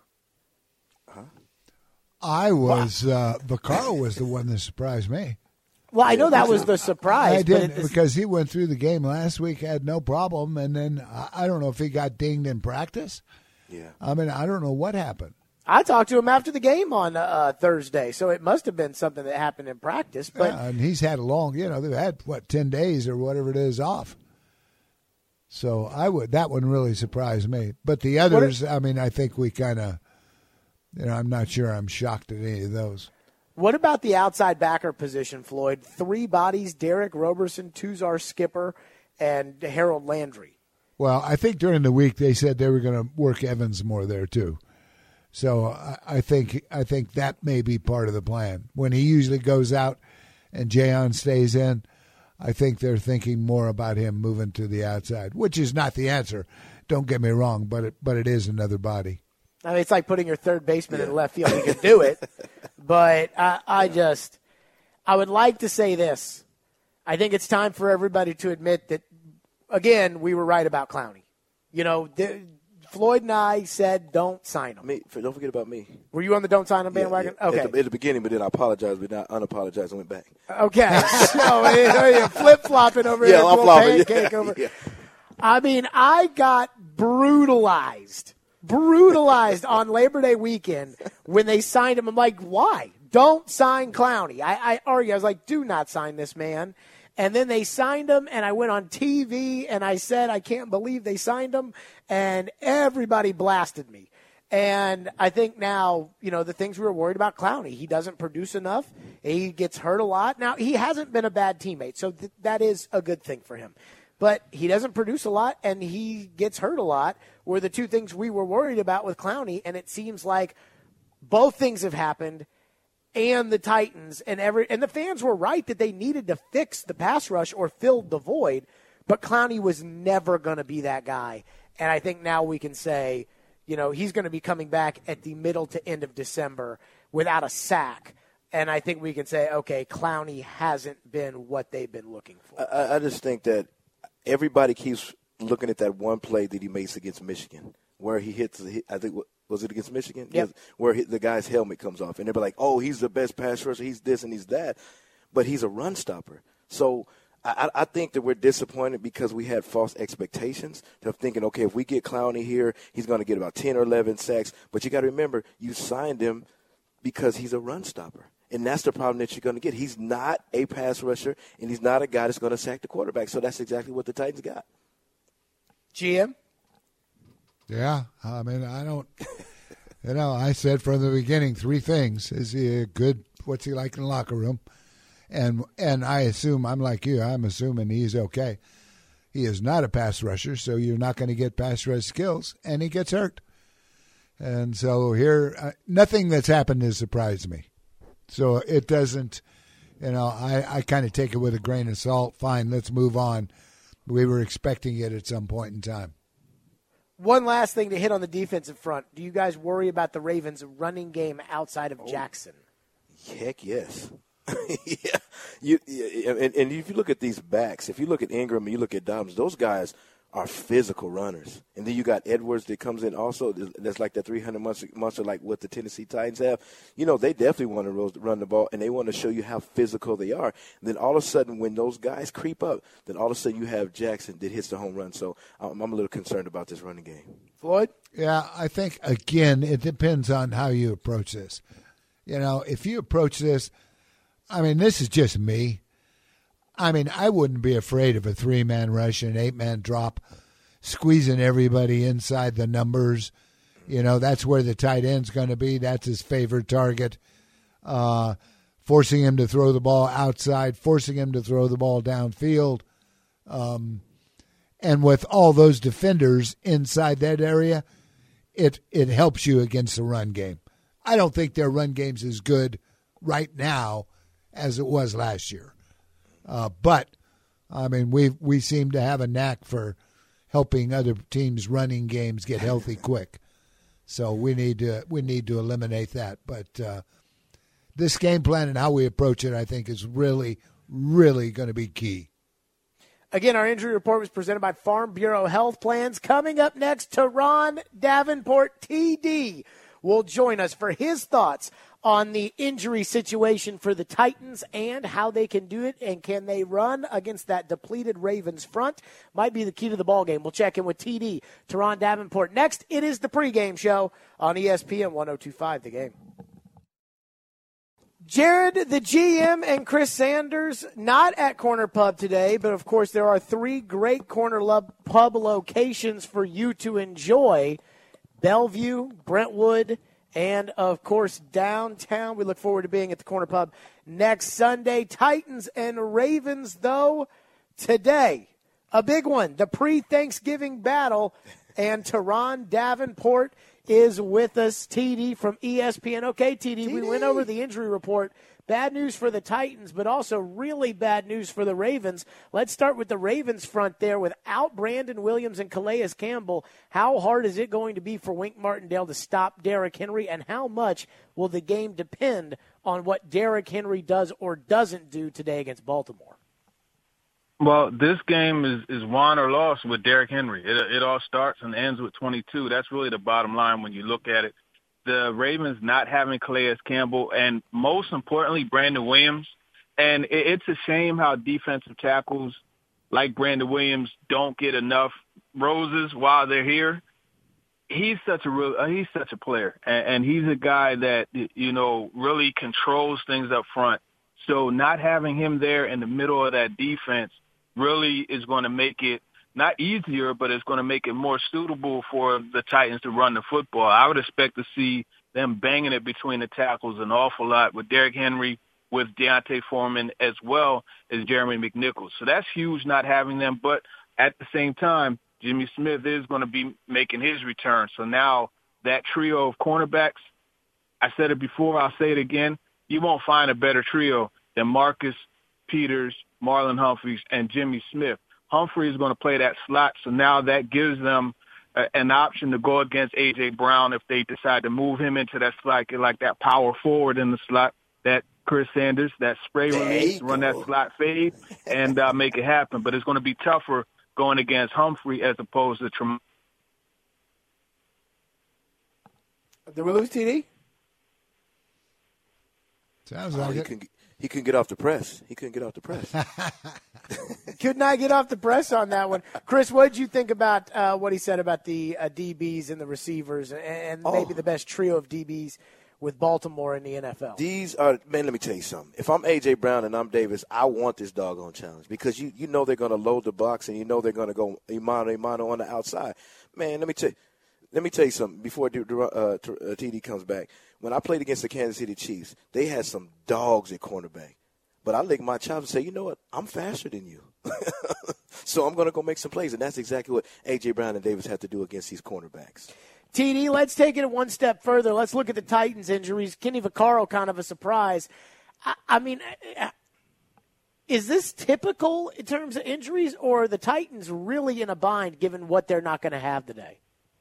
I was uh, Vaccaro was the one that surprised me. Well, I know that was the surprise. I did because he went through the game last week, had no problem, and then I don't know if he got dinged in practice. Yeah, I mean, I don't know what happened. I talked to him after the game on uh, Thursday, so it must have been something that happened in practice. But yeah, and he's had a long, you know, they've had what ten days or whatever it is off. So I would that one really surprised me. But the others, if, I mean, I think we kind of. You know, I'm not sure I'm shocked at any of those. What about the outside backer position, Floyd? Three bodies, Derek Roberson, Tuzar Skipper, and Harold Landry. Well, I think during the week they said they were going to work Evans more there too. So I, I think I think that may be part of the plan. When he usually goes out and Jayon stays in, I think they're thinking more about him moving to the outside, which is not the answer. Don't get me wrong, but it, but it is another body. I mean, it's like putting your third baseman yeah. in left field. You can do it. But I, I just – I would like to say this. I think it's time for everybody to admit that, again, we were right about Clowney. You know, the, Floyd and I said don't sign him. Me, don't forget about me. Were you on the don't sign him bandwagon? Yeah, yeah. Okay. At the, at the beginning, but then I apologized, but not unapologized and went back. Okay. So you're flip-flopping over yeah, here. I'm flopping. Pancake Yeah. over. Yeah. I mean, I got brutalized. brutalized on Labor Day weekend when they signed him. I'm like, why? don't sign Clowney. I, I argue. I was like, do not sign this man. And then they signed him, and I went on T V, and I said, I can't believe they signed him, and everybody blasted me. And I think now, you know, the things we were worried about Clowney, he doesn't produce enough. He gets hurt a lot. Now, he hasn't been a bad teammate, so th- that is a good thing for him. But he doesn't produce a lot, and he gets hurt a lot, were the two things we were worried about with Clowney, and it seems like both things have happened, and the Titans and every and the fans were right that they needed to fix the pass rush or fill the void, but Clowney was never going to be that guy. And I think now we can say, you know, he's going to be coming back at the middle to end of December without a sack. And I think we can say, okay, Clowney hasn't been what they've been looking for. I, I just think that everybody keeps looking at that one play that he makes against Michigan where he hits, I think, was it against Michigan? Yep. Yes, where the guy's helmet comes off. And they're like, oh, he's the best pass rusher, he's this and he's that. But he's a run stopper. So I, I think that we're disappointed because we had false expectations of thinking, okay, if we get Clowney here, he's going to get about ten or eleven sacks. But you got to remember, you signed him because he's a run stopper. And that's the problem that you're going to get. He's not a pass rusher, and he's not a guy that's going to sack the quarterback. So that's exactly what the Titans got. G M? Yeah, I mean, I don't, you know, I said from the beginning three things. Is he a good, what's he like in the locker room? And and I assume, I'm like you, I'm assuming he's okay. He is not a pass rusher, so you're not going to get pass rush skills, and he gets hurt. And so here, uh, nothing that's happened has surprised me. So it doesn't, you know, I, I kind of take it with a grain of salt. Fine, let's move on. We were expecting it at some point in time. One last thing to hit on the defensive front. Do you guys worry about the Ravens' running game outside of Jackson? Heck yes. yeah, you, yeah and, and if you look at these backs, if you look at Ingram and you look at Dobbs, those guys are physical runners. And then you got Edwards that comes in also. That's like that three hundred monster like what the Tennessee Titans have. You know, they definitely want to run the ball, and they want to show you how physical they are. And then all of a sudden, when those guys creep up, then all of a sudden you have Jackson that hits the home run. So I'm, I'm a little concerned about this running game. Floyd? Yeah, I think, again, it depends on how you approach this. You know, if you approach this, I mean, this is just me. I mean, I wouldn't be afraid of a three-man rush and an eight-man drop, squeezing everybody inside the numbers. You know, that's where the tight end's going to be. That's his favorite target. Uh, forcing him to throw the ball outside, forcing him to throw the ball downfield. Um, and with all those defenders inside that area, it it helps you against the run game. I don't think their run game's as good right now as it was last year. Uh, but, I mean, we we seem to have a knack for helping other teams' running games get healthy quick. So we need to we need to eliminate that. But uh, this game plan and how we approach it, I think, is really, really going to be key. Again, our injury report was presented by Farm Bureau Health Plans. Coming up next, Teron Davenport, T D, will join us for his thoughts on the injury situation for the Titans and how they can do it, and can they run against that depleted Ravens front? Might be the key to the ball game. We'll check in with T D, Teron Davenport. Next, it is the pregame show on E S P N one oh two point five, The Game. Jared, the G M, and Chris Sanders, not at Corner Pub today, but of course there are three great Corner Pub locations for you to enjoy: Bellevue, Brentwood, and, of course, downtown. We look forward to being at the Corner Pub next Sunday. Titans and Ravens, though, today, a big one, the pre-Thanksgiving battle. And Teron Davenport is with us, T D from E S P N. Okay, T D, T D, we went over the injury report. Bad news for the Titans, but also really bad news for the Ravens. Let's start with the Ravens front there. Without Brandon Williams and Calais Campbell, how hard is it going to be for Wink Martindale to stop Derrick Henry, and how much will the game depend on what Derrick Henry does or doesn't do today against Baltimore? Well, this game is, is won or lost with Derrick Henry. It, it all starts and ends with twenty-two. That's really the bottom line when you look at it. The Ravens not having Calais Campbell, and most importantly, Brandon Williams. And it, it's a shame how defensive tackles like Brandon Williams don't get enough roses while they're here. he's such a real, uh, he's such a player, and, and he's a guy that, you know, really controls things up front. So not having him there in the middle of that defense really is going to make it not easier, but it's going to make it more suitable for the Titans to run the football. I would expect to see them banging it between the tackles an awful lot with Derrick Henry, with Deontay Foreman, as well as Jeremy McNichols. So that's huge not having them. But at the same time, Jimmy Smith is going to be making his return. So now that trio of cornerbacks, I said it before, I'll say it again, you won't find a better trio than Marcus Peters, Marlon Humphreys, and Jimmy Smith. Humphrey is going to play that slot, so now that gives them uh, an option to go against A J. Brown if they decide to move him into that slot, get like that power forward in the slot, that Chris Sanders, that spray release, run that slot fade, and uh, make it happen. But it's going to be tougher going against Humphrey as opposed to Tremont. Did we lose T D? Sounds Oh, like he it. couldn't, he couldn't get off the press. He couldn't get off the press. Could not get off the press on that one. Chris, what did you think about uh, what he said about the uh, D Bs and the receivers and, and Oh. maybe the best trio of D Bs with Baltimore in the N F L? These are, man, let me tell you something. If I'm A J. Brown and I'm Davis, I want this doggone challenge because you, you know they're going to load the box and you know they're going to go Imano, Imano on the outside. Man, let me tell you. Let me tell you something before uh, T D comes back. When I played against the Kansas City Chiefs, they had some dogs at cornerback. But I licked my chops and say, you know what? I'm faster than you. So I'm going to go make some plays. And that's exactly what A J. Brown and Davis have to do against these cornerbacks. T D, let's take it one step further. Let's look at the Titans' injuries. Kenny Vaccaro, kind of a surprise. I, I mean, is this typical in terms of injuries, or are the Titans really in a bind given what they're not going to have today?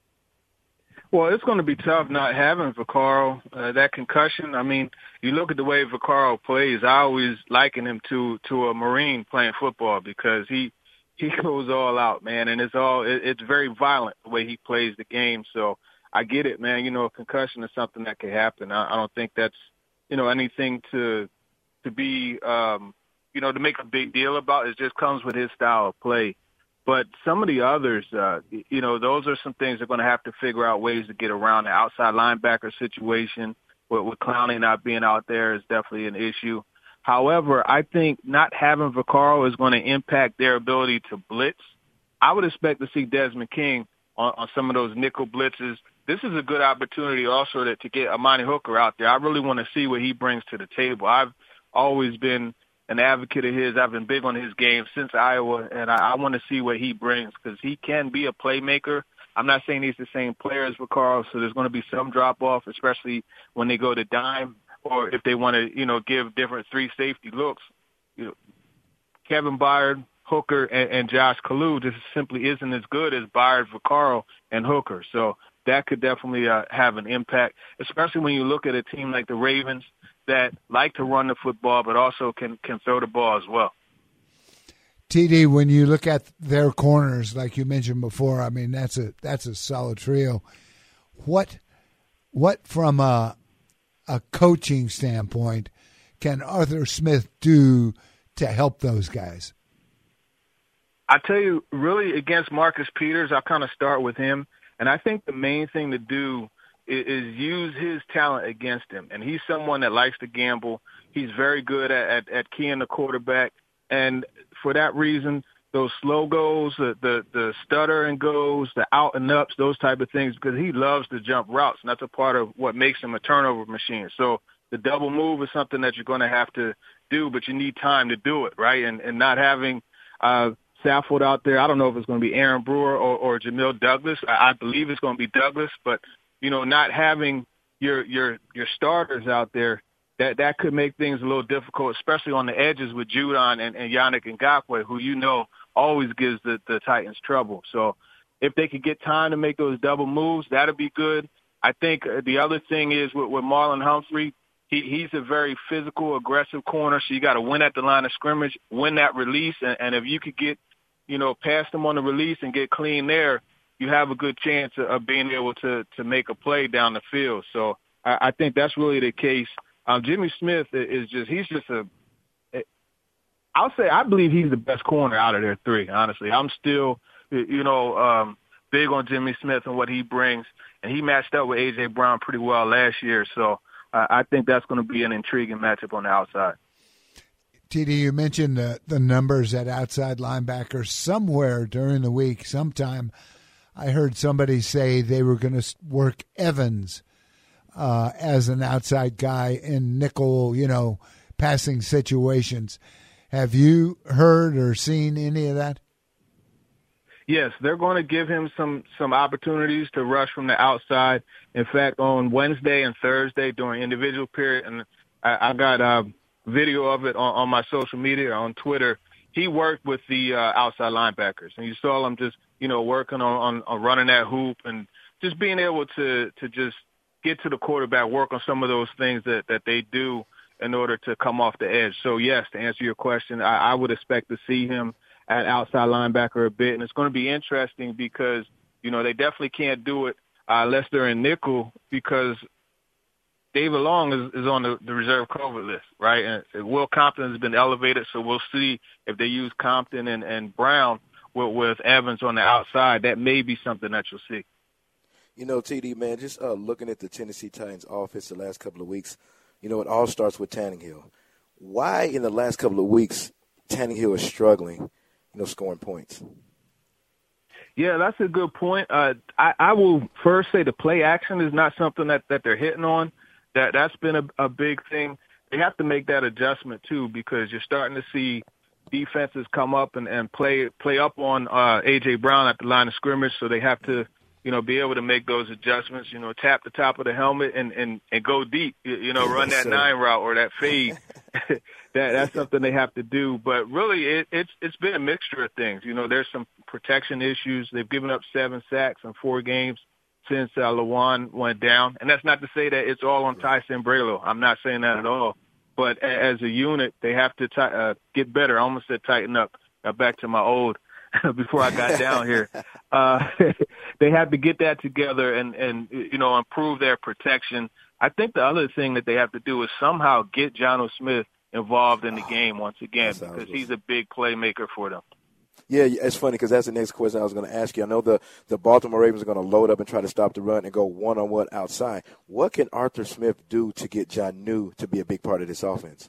Well, it's going to be tough not having Vaccaro, uh, that concussion. I mean, you look at the way Vaccaro plays, I always liken him to to a Marine playing football because he he goes all out, man, and it's all it, it's very violent the way he plays the game. So I get it, man. You know, a concussion is something that can happen. I, I don't think that's, you know, anything to to be, um, you know, to make a big deal about. It just comes with his style of play. But some of the others, uh, you know, those are some things they're going to have to figure out ways to get around. The outside linebacker situation with, with Clowney not being out there is definitely an issue. However, I think not having Vaccaro is going to impact their ability to blitz. I would expect to see Desmond King on, on some of those nickel blitzes. This is a good opportunity also to, to get Amani Hooker out there. I really want to see what he brings to the table. I've always been an advocate of his. I've been big on his game since Iowa, and I, I want to see what he brings because he can be a playmaker. I'm not saying he's the same player as Vaccaro, so there's going to be some drop-off, especially when they go to dime or if they want to, you know, give different three safety looks. You know, Kevin Byard, Hooker, and, and Josh Kalu just simply isn't as good as Byard, Vaccaro, and Hooker. So that could definitely uh, have an impact, especially when you look at a team like the Ravens that like to run the football but also can, can throw the ball as well. T D, when you look at their corners, like you mentioned before, I mean, that's a that's a solid trio. What what from a, a coaching standpoint can Arthur Smith do to help those guys? I tell you, really, against Marcus Peters, I'll kind of start with him. And I think the main thing to do is, is use his talent against him. And he's someone that likes to gamble. He's very good at, at, at keying the quarterback. And for that reason, those slow goals, the, the, the stutter and goes, the out and ups, those type of things, because he loves to jump routes. And that's a part of what makes him a turnover machine. So the double move is something that you're going to have to do, but you need time to do it, right? And, and not having uh, Saffold out there, I don't know if it's going to be Aaron Brewer or, or Jamil Douglas. I, I believe it's going to be Douglas, but, you know, not having your your your starters out there, that, that could make things a little difficult, especially on the edges with Judon and, and Yannick Ngakoue, who you know always gives the, the Titans trouble. So if they could get time to make those double moves, that would be good. I think the other thing is with, with Marlon Humphrey, he, he's a very physical, aggressive corner, so you got to win at the line of scrimmage, win that release, and, and if you could get, you know, past them on the release and get clean there, you have a good chance of, of being able to, to make a play down the field. So I, I think that's really the case. Um, Jimmy Smith is just, he's just a, I'll say I believe he's the best corner out of their three, honestly. I'm still, you know, um, big on Jimmy Smith and what he brings, and he matched up with A J. Brown pretty well last year. So uh, I think that's going to be an intriguing matchup on the outside. T D, you mentioned the, the numbers at outside linebacker. Somewhere during the week, sometime, I heard somebody say they were going to work Evans uh, as an outside guy in nickel, you know, passing situations. Have you heard or seen any of that? Yes, they're going to give him some, some opportunities to rush from the outside. In fact, on Wednesday and Thursday during individual period, and I, I got uh, video of it on, on my social media, on Twitter, he worked with the uh, outside linebackers. And you saw him just, you know, working on, on, on running that hoop and just being able to, to just get to the quarterback, work on some of those things that, that they do in order to come off the edge. So, yes, to answer your question, I, I would expect to see him at outside linebacker a bit. And it's going to be interesting because, you know, they definitely can't do it uh, unless they're in nickel because David Long is, is on the, the reserve COVID list, right? And, and Will Compton has been elevated, so we'll see if they use Compton and, and Brown with, with Evans on the outside. That may be something that you'll see. You know, T D, man, just uh, looking at the Tennessee Titans offense the last couple of weeks, you know, it all starts with Tannehill. Why in the last couple of weeks Tannehill is struggling, you know, scoring points? Yeah, that's a good point. Uh, I, I will first say the play action is not something that, that they're hitting on. That, that's been a, a big thing. They have to make that adjustment, too, because you're starting to see defenses come up and, and play play up on uh, A J. Brown at the line of scrimmage, so they have to, you know, be able to make those adjustments, you know, tap the top of the helmet and, and, and go deep, you, you know, run that nine route or that fade. that That's something they have to do. But really, it, it's it's been a mixture of things. You know, there's some protection issues. They've given up seven sacks in four games since uh, Lewan went down. And that's not to say that it's all on Ty Sambrailo. I'm not saying that at all. But as a unit, they have to t- uh, get better. I almost said tighten up. Got back to my old before I got down here. Uh, they have to get that together and, and, you know, improve their protection. I think the other thing that they have to do is somehow get Jonnu Smith involved in the game once again because he's a big playmaker for them. Yeah, it's funny because that's the next question I was going to ask you. I know the, the Baltimore Ravens are going to load up and try to stop the run and go one-on-one outside. What can Arthur Smith do to get Jonnu to be a big part of this offense?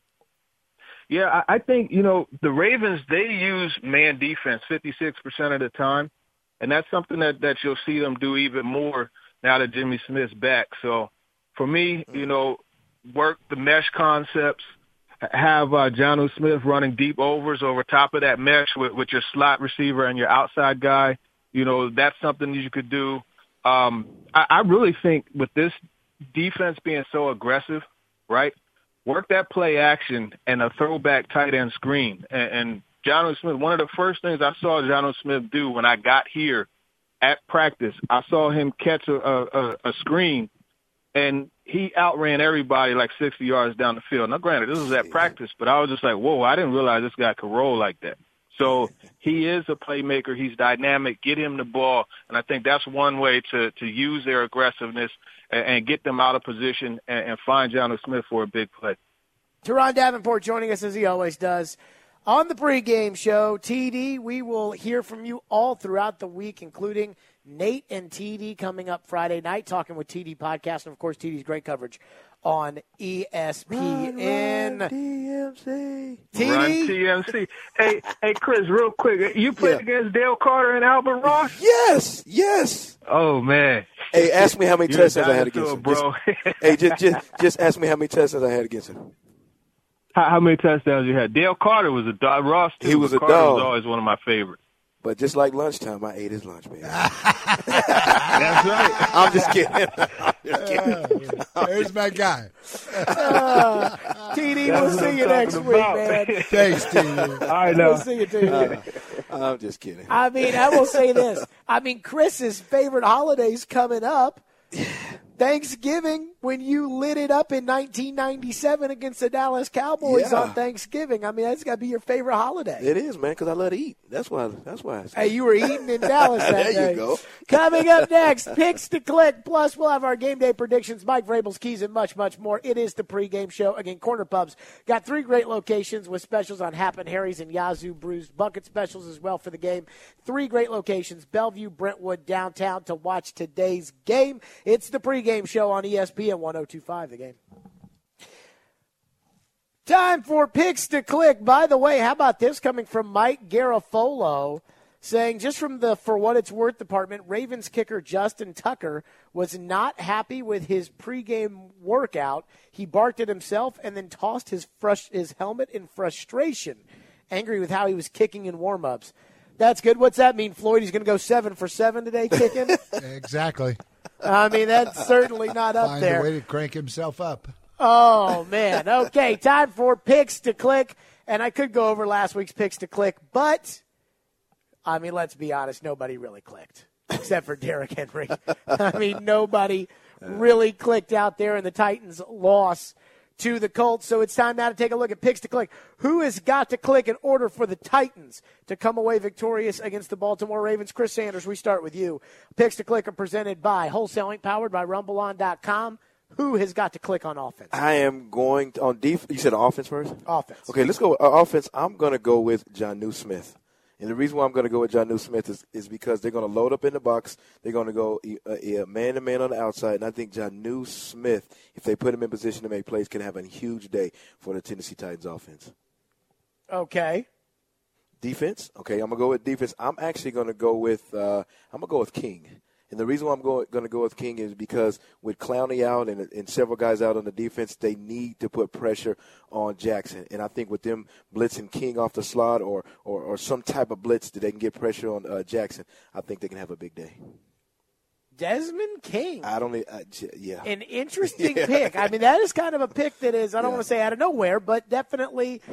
Yeah, I think, you know, the Ravens, they use man defense fifty-six percent of the time, and that's something that, that you'll see them do even more now that Jimmy Smith's back. So for me, you know, work the mesh concepts, have uh, Jonnu Smith running deep overs over top of that mesh with, with your slot receiver and your outside guy. You know, that's something you could do. Um, I, I really think with this defense being so aggressive, right, work that play action and a throwback tight end screen. And, and Jonnu Smith, one of the first things I saw Jonnu Smith do when I got here at practice, I saw him catch a, a, a screen, and he outran everybody like sixty yards down the field. Now, granted, this was at practice, but I was just like, whoa, I didn't realize this guy could roll like that. So he is a playmaker. He's dynamic. Get him the ball, and I think that's one way to, to use their aggressiveness and, and get them out of position and, and find Jonnu Smith for a big play. Teron Davenport joining us as he always does. On the pregame show, T D, we will hear from you all throughout the week, including Nate and T D coming up Friday night, talking with T D Podcast, and, of course, T D's great coverage on E S P N. Run, run, T M C. T D? Run T M C. Hey, hey, Chris, real quick, you played yeah. against Dale Carter and Albert Ross? Yes, yes. Oh, man. Hey, ask me how many touchdowns I had against him. Bro. Just, hey, just, just, just ask me how many touchdowns I had against him. How, how many touchdowns you had? Dale Carter was a dog. Ross, too. He was a Carter dog. was always one of my favorites. But just like lunchtime, I ate his lunch, man. That's right. I'm just kidding. I'm just kidding. Uh, there's my guy. Uh, T D, we'll see you next week, man. Thanks, T D. I know. We'll see you, T D. Uh, I'm just kidding. I mean, I will say this. I mean, Chris's favorite holiday's coming up. Thanksgiving, when you lit it up in nineteen ninety-seven against the Dallas Cowboys Yeah. on Thanksgiving. I mean, that's got to be your favorite holiday. It is, man, because I love to eat. That's why. That's why. Hey, you were eating in Dallas that There day. you go. Coming up next, Picks to Click. Plus, we'll have our game day predictions, Mike Vrabel's keys, and much, much more. It is the pregame show. Again, Corner Pubs got three great locations with specials on Happen Harry's and Yazoo Bruised Bucket specials as well for the game. Three great locations, Bellevue, Brentwood, downtown, to watch today's game. It's the pregame show on E S P N one oh two point five, the game. Time for Picks to Click. By the way, how about this coming from Mike Garofolo, saying just from the For What It's Worth department, Ravens kicker Justin Tucker was not happy with his pregame workout. He barked at himself and then tossed his frus- his helmet in frustration, angry with how he was kicking in warm-ups. That's good. What's that mean, Floyd? He's going to go seven for seven today kicking? Exactly. I mean, that's certainly not up Find there. a way to crank himself up. Oh, man. Okay, time for Picks to Click. And I could go over last week's Picks to Click, but, I mean, let's be honest, nobody really clicked, except for Derrick Henry. I mean, nobody really clicked out there in the Titans' loss to the Colts. So it's time now to take a look at Picks to Click. Who has got to click in order for the Titans to come away victorious against the Baltimore Ravens? Chris Sanders, we start with you. Picks to Click are presented by Wholesaling, powered by Rumble On dot com. Who has got to click on offense? I am going to, on defense. You said offense first? Offense. Okay, let's go with uh, offense. I'm going to go with Jonnu Smith. And the reason why I'm going to go with Jonnu Smith is, is because they're going to load up in the box. They're going to go uh, yeah, man-to-man on the outside. And I think Jonnu Smith, if they put him in position to make plays, can have a huge day for the Tennessee Titans offense. Okay. Defense? Okay, I'm going to go with defense. I'm actually going to go with uh, – I'm going to go with King. And the reason why I'm going, going to go with King is because with Clowney out and, and several guys out on the defense, they need to put pressure on Jackson. And I think with them blitzing King off the slot or, or, or some type of blitz that they can get pressure on uh, Jackson, I think they can have a big day. Desmond King. I don't uh, yeah. An interesting Yeah. pick. I mean, that is kind of a pick that is, I don't Yeah. want to say out of nowhere, but definitely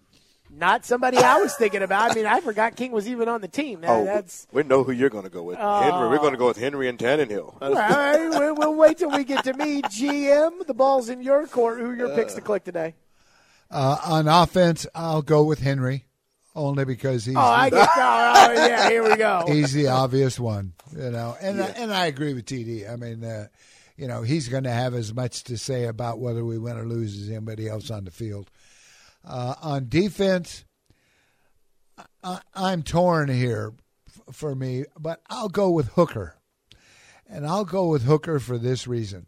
not somebody I was thinking about. I mean, I forgot King was even on the team. That, Oh, that's we know who you're going to go with. Oh. Henry. We're going to go with Henry and Tannenhill. all right. We'll, we'll wait till we get to me. G M, the ball's in your court. Who are your picks to click today? Uh, on offense, I'll go with Henry, only because he's Oh, I the, get. Oh, yeah, here we go. he's the obvious one, you know. And Yeah. I, and I agree with T D. I mean, uh, you know, he's going to have as much to say about whether we win or lose as anybody else on the field. Uh, on defense, I, I'm torn here f- for me, but I'll go with Hooker. And I'll go with Hooker for this reason.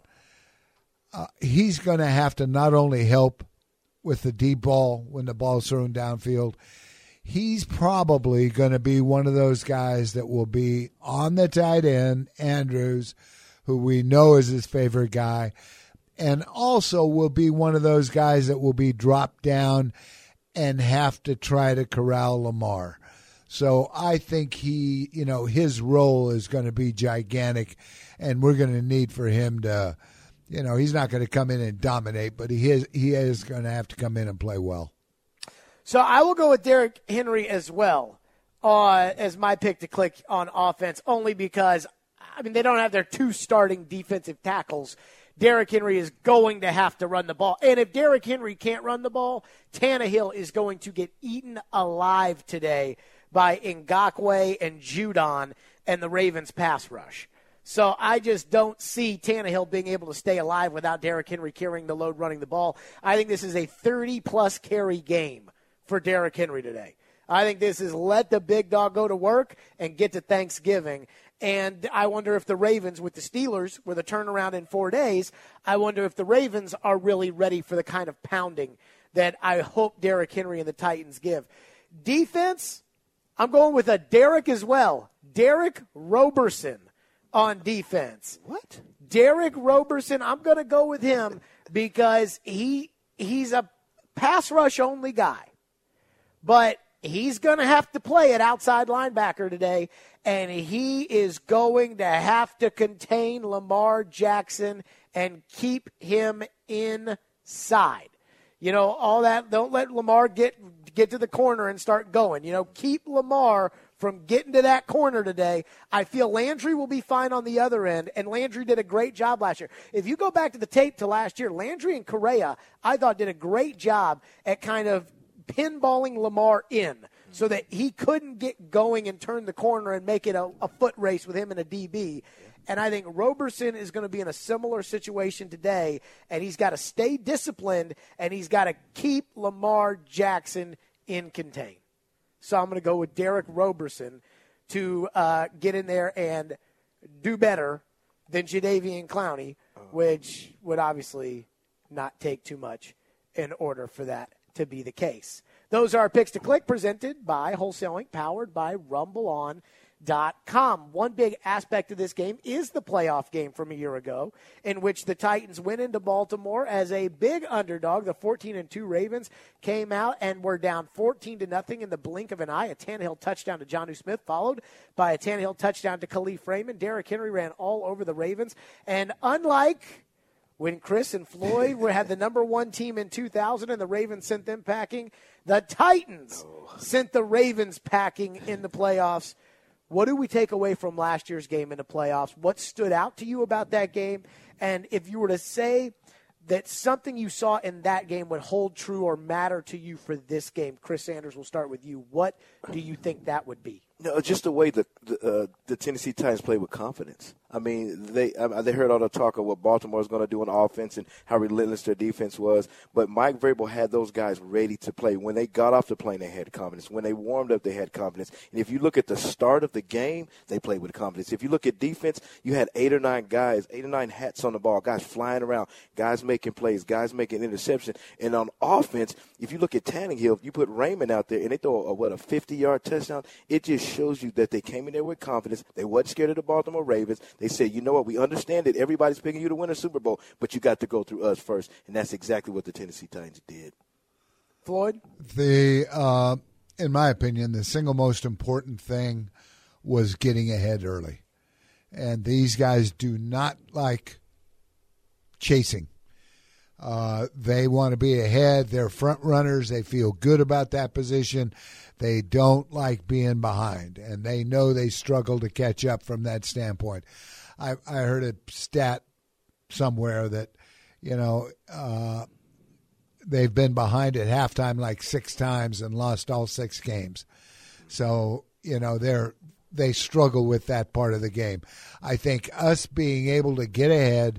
Uh, he's going to have to not only help with the deep ball when the ball's thrown downfield, he's probably going to be one of those guys that will be on the tight end, Andrews, who we know is his favorite guy, and also will be one of those guys that will be dropped down and have to try to corral Lamar. So I think he, you know, his role is going to be gigantic, and we're going to need for him to, you know, he's not going to come in and dominate, but he is he is going to have to come in and play well. So I will go with Derrick Henry as well uh, as my pick to click on offense, only because, I mean, they don't have their two starting defensive tackles. Derrick Henry is going to have to run the ball. And if Derrick Henry can't run the ball, Tannehill is going to get eaten alive today by Ngakoue and Judon and the Ravens pass rush. So I just don't see Tannehill being able to stay alive without Derrick Henry carrying the load running the ball. I think this is a thirty-plus carry game for Derrick Henry today. I think this is let the big dog go to work and get to Thanksgiving. And I wonder if the Ravens with the Steelers, with a turnaround in four days, I wonder if the Ravens are really ready for the kind of pounding that I hope Derrick Henry and the Titans give. Defense, I'm going with a Derrick as well. Derrick Roberson on defense. What? Derrick Roberson, I'm going to go with him because he he's a pass rush only guy. But he's going to have to play at outside linebacker today, and he is going to have to contain Lamar Jackson and keep him inside. You know, all that, don't let Lamar get get to the corner and start going. You know, keep Lamar from getting to that corner today. I feel Landry will be fine on the other end, and Landry did a great job last year. If you go back to the tape to last year, Landry and Correa, I thought, did a great job at kind of pinballing Lamar in so that he couldn't get going and turn the corner and make it a, a foot race with him and a D B. And I think Roberson is going to be in a similar situation today, and he's got to stay disciplined, and he's got to keep Lamar Jackson in contain. So I'm going to go with Derek Roberson to uh, get in there and do better than Jadeveon Clowney, which would obviously not take too much in order for that to be the case. Those are our picks to click, presented by Wholesale Incorporated, powered by Rumble On dot com. One big aspect of this game is the playoff game from a year ago, in which the Titans went into Baltimore as a big underdog. The fourteen and two Ravens came out and were down fourteen to nothing in the blink of an eye. A Tannehill touchdown to Jonnu Smith, followed by a Tannehill touchdown to Khalif Raymond. Derrick Henry ran all over the Ravens. And unlike when Chris and Floyd were had the number one team in two thousand and the Ravens sent them packing, the Titans oh. sent the Ravens packing in the playoffs. What do we take away from last year's game in the playoffs? What stood out to you about that game? And if you were to say that something you saw in that game would hold true or matter to you for this game, Chris Sanders, we'll start with you. What do you think that would be? No, just the way the the, uh, the Tennessee Titans play with confidence. I mean, they I, they heard all the talk of what Baltimore was going to do on offense and how relentless their defense was. But Mike Vrabel had those guys ready to play. When they got off the plane, they had confidence. When they warmed up, they had confidence. And if you look at the start of the game, they played with confidence. If you look at defense, you had eight or nine guys, eight or nine hats on the ball, guys flying around, guys making plays, guys making interceptions. And on offense, if you look at Tannehill, you put Raymond out there and they throw a, what a fifty-yard touchdown. It just shows you that they came in there with confidence. They wasn't scared of the Baltimore Ravens. They said, you know what, we understand that everybody's picking you to win a Super Bowl, but you got to go through us first. And that's exactly what the Tennessee Titans did. Floyd? The, uh, in my opinion, the single most important thing was getting ahead early. And these guys do not like chasing. Uh, they want to be ahead. They're front runners. They feel good about that position. They don't like being behind, and they know they struggle to catch up from that standpoint. I, I heard a stat somewhere that, you know, uh, they've been behind at halftime like six times and lost all six games. So, you know, they're they struggle with that part of the game. I think us being able to get ahead,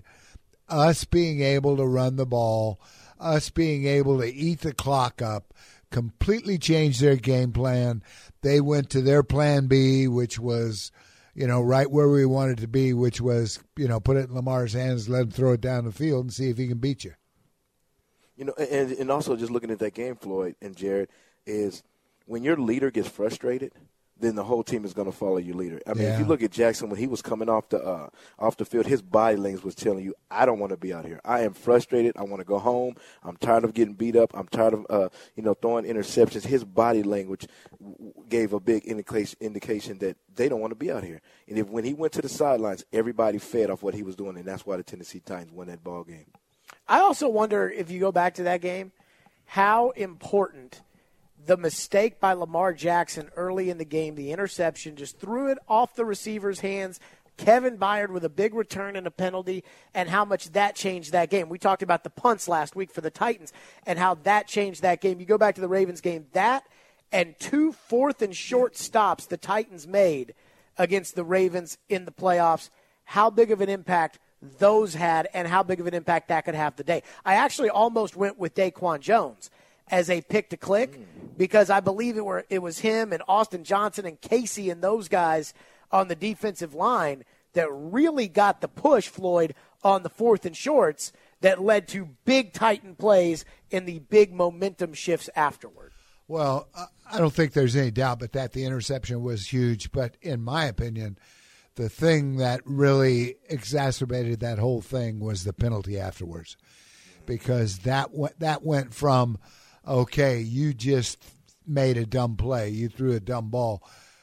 us being able to run the ball, us being able to eat the clock up, completely changed their game plan. They went to their plan B, which was, you know, right where we wanted to be, which was, you know, put it in Lamar's hands, let him throw it down the field and see if he can beat you. You know, and, and also just looking at that game, Floyd and Jared, is when your leader gets frustrated, then the whole team is going to follow your leader. I mean, yeah. if you look at Jackson, when he was coming off the uh, off the field, his body language was telling you, I don't want to be out here. I am frustrated. I want to go home. I'm tired of getting beat up. I'm tired of, uh, you know, throwing interceptions. His body language gave a big indication, indication that they don't want to be out here. And if when he went to the sidelines, everybody fed off what he was doing, and that's why the Tennessee Titans won that ball game. I also wonder, if you go back to that game, how important the mistake by Lamar Jackson early in the game, the interception, just threw it off the receiver's hands. Kevin Byard with a big return and a penalty, and how much that changed that game. We talked about the punts last week for the Titans and how that changed that game. You go back to the Ravens game, that and two fourth and short stops the Titans made against the Ravens in the playoffs, how big of an impact those had and how big of an impact that could have today. I actually almost went with Daquan Jones as a pick to click because I believe it were it was him and Austin Johnson and Casey and those guys on the defensive line that really got the push, Floyd, on the fourth and shorts that led to big Titan plays in the big momentum shifts afterward. Well, I don't think there's any doubt but that the interception was huge. But in my opinion, the thing that really exacerbated that whole thing was the penalty afterwards, because that went, that went from, okay, you just made a dumb play, you threw a dumb ball,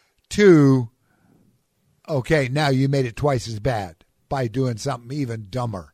to, okay, now you made it twice as bad by doing something even dumber.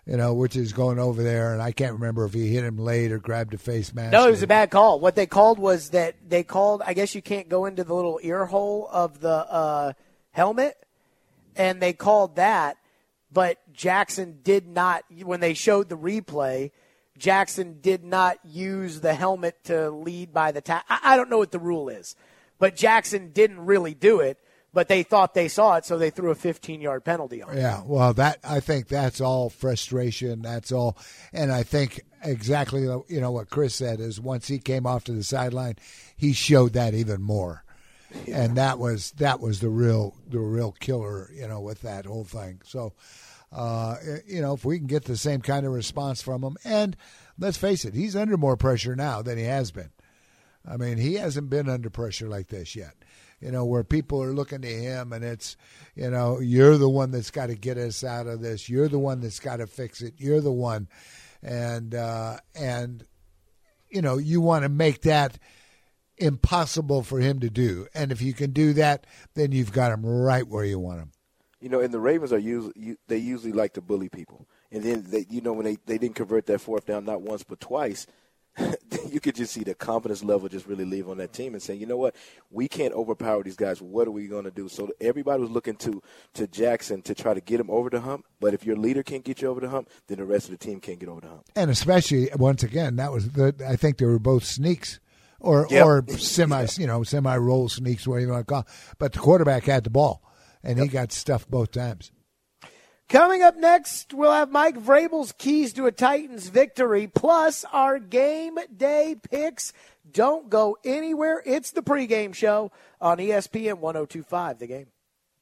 you know, which is going over there, and I can't remember if he hit him late or grabbed a face mask. No, it was a bad call. What they called was that they called, I guess you can't go into the little ear hole of the uh, helmet, and they called that, but Jackson did not, when they showed the replay, Jackson did not use the helmet to lead by the tackle. I, I don't know what the rule is, but Jackson didn't really do it. But they thought they saw it, so they threw a fifteen-yard penalty on it. Yeah, well, that I think that's all frustration. That's all, and I think exactly you know what Chris said is once he came off to the sideline, he showed that even more, yeah. and that was that was the real the real killer, you know, with that whole thing. So, uh, you know, if we can get the same kind of response from him, and let's face it, he's under more pressure now than he has been. I mean, he hasn't been under pressure like this yet. You know, where people are looking to him and it's, you know, you're the one that's got to get us out of this. You're the one that's got to fix it. You're the one. And, uh, and you know, you want to make that impossible for him to do. And if you can do that, then you've got him right where you want him. You know, and the Ravens are usually, they usually like to bully people. And then, they, you know, when they, they didn't convert that fourth down not once but twice, you could just see the confidence level just really leave on that team and say, you know what, we can't overpower these guys. What are we going to do? So everybody was looking to to Jackson to try to get him over the hump. But if your leader can't get you over the hump, then the rest of the team can't get over the hump. And especially, once again, that was the, I think they were both sneaks or yep. or semi, yeah. you know, semi-roll sneaks, whatever you want to call it. But the quarterback had the ball, and yep. he got stuffed both times. Coming up next, we'll have Mike Vrabel's keys to a Titans victory, plus our game day picks. Don't go anywhere. It's the pregame show on E S P N one oh two point five, The Game.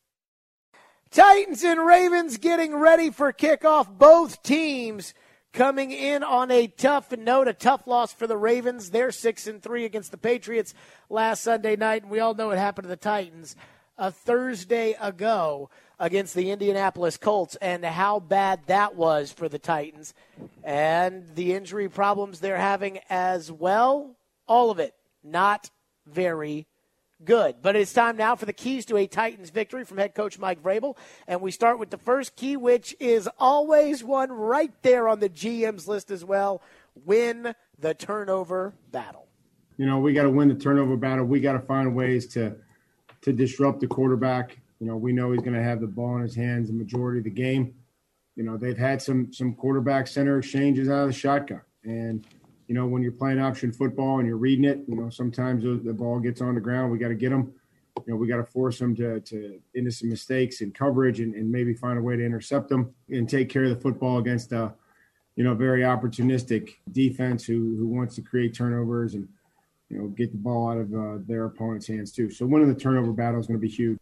Titans and Ravens getting ready for kickoff. Both teams coming in on a tough note, a tough loss for the Ravens. They're six and three against the Patriots last Sunday night, and we all know what happened to the Titans a Thursday ago against the Indianapolis Colts and how bad that was for the Titans and the injury problems they're having as well. All of it not very good. But it's time now for the keys to a Titans victory from head coach Mike Vrabel. And we start with the first key, which is always one right there on the G M's list as well. Win the turnover battle. You know, we got to win the turnover battle. We got to find ways to to disrupt the quarterback. You know, we know he's going to have the ball in his hands the majority of the game. You know, they've had some some quarterback center exchanges out of the shotgun. And, you know, when you're playing option football and you're reading it, you know, sometimes the ball gets on the ground. We got to get them. You know, we got to force them to, to into some mistakes in coverage and, and maybe find a way to intercept them and take care of the football against a, you know, very opportunistic defense who who wants to create turnovers and, you know, get the ball out of uh, their opponent's hands too. So winning the turnover battle is going to be huge.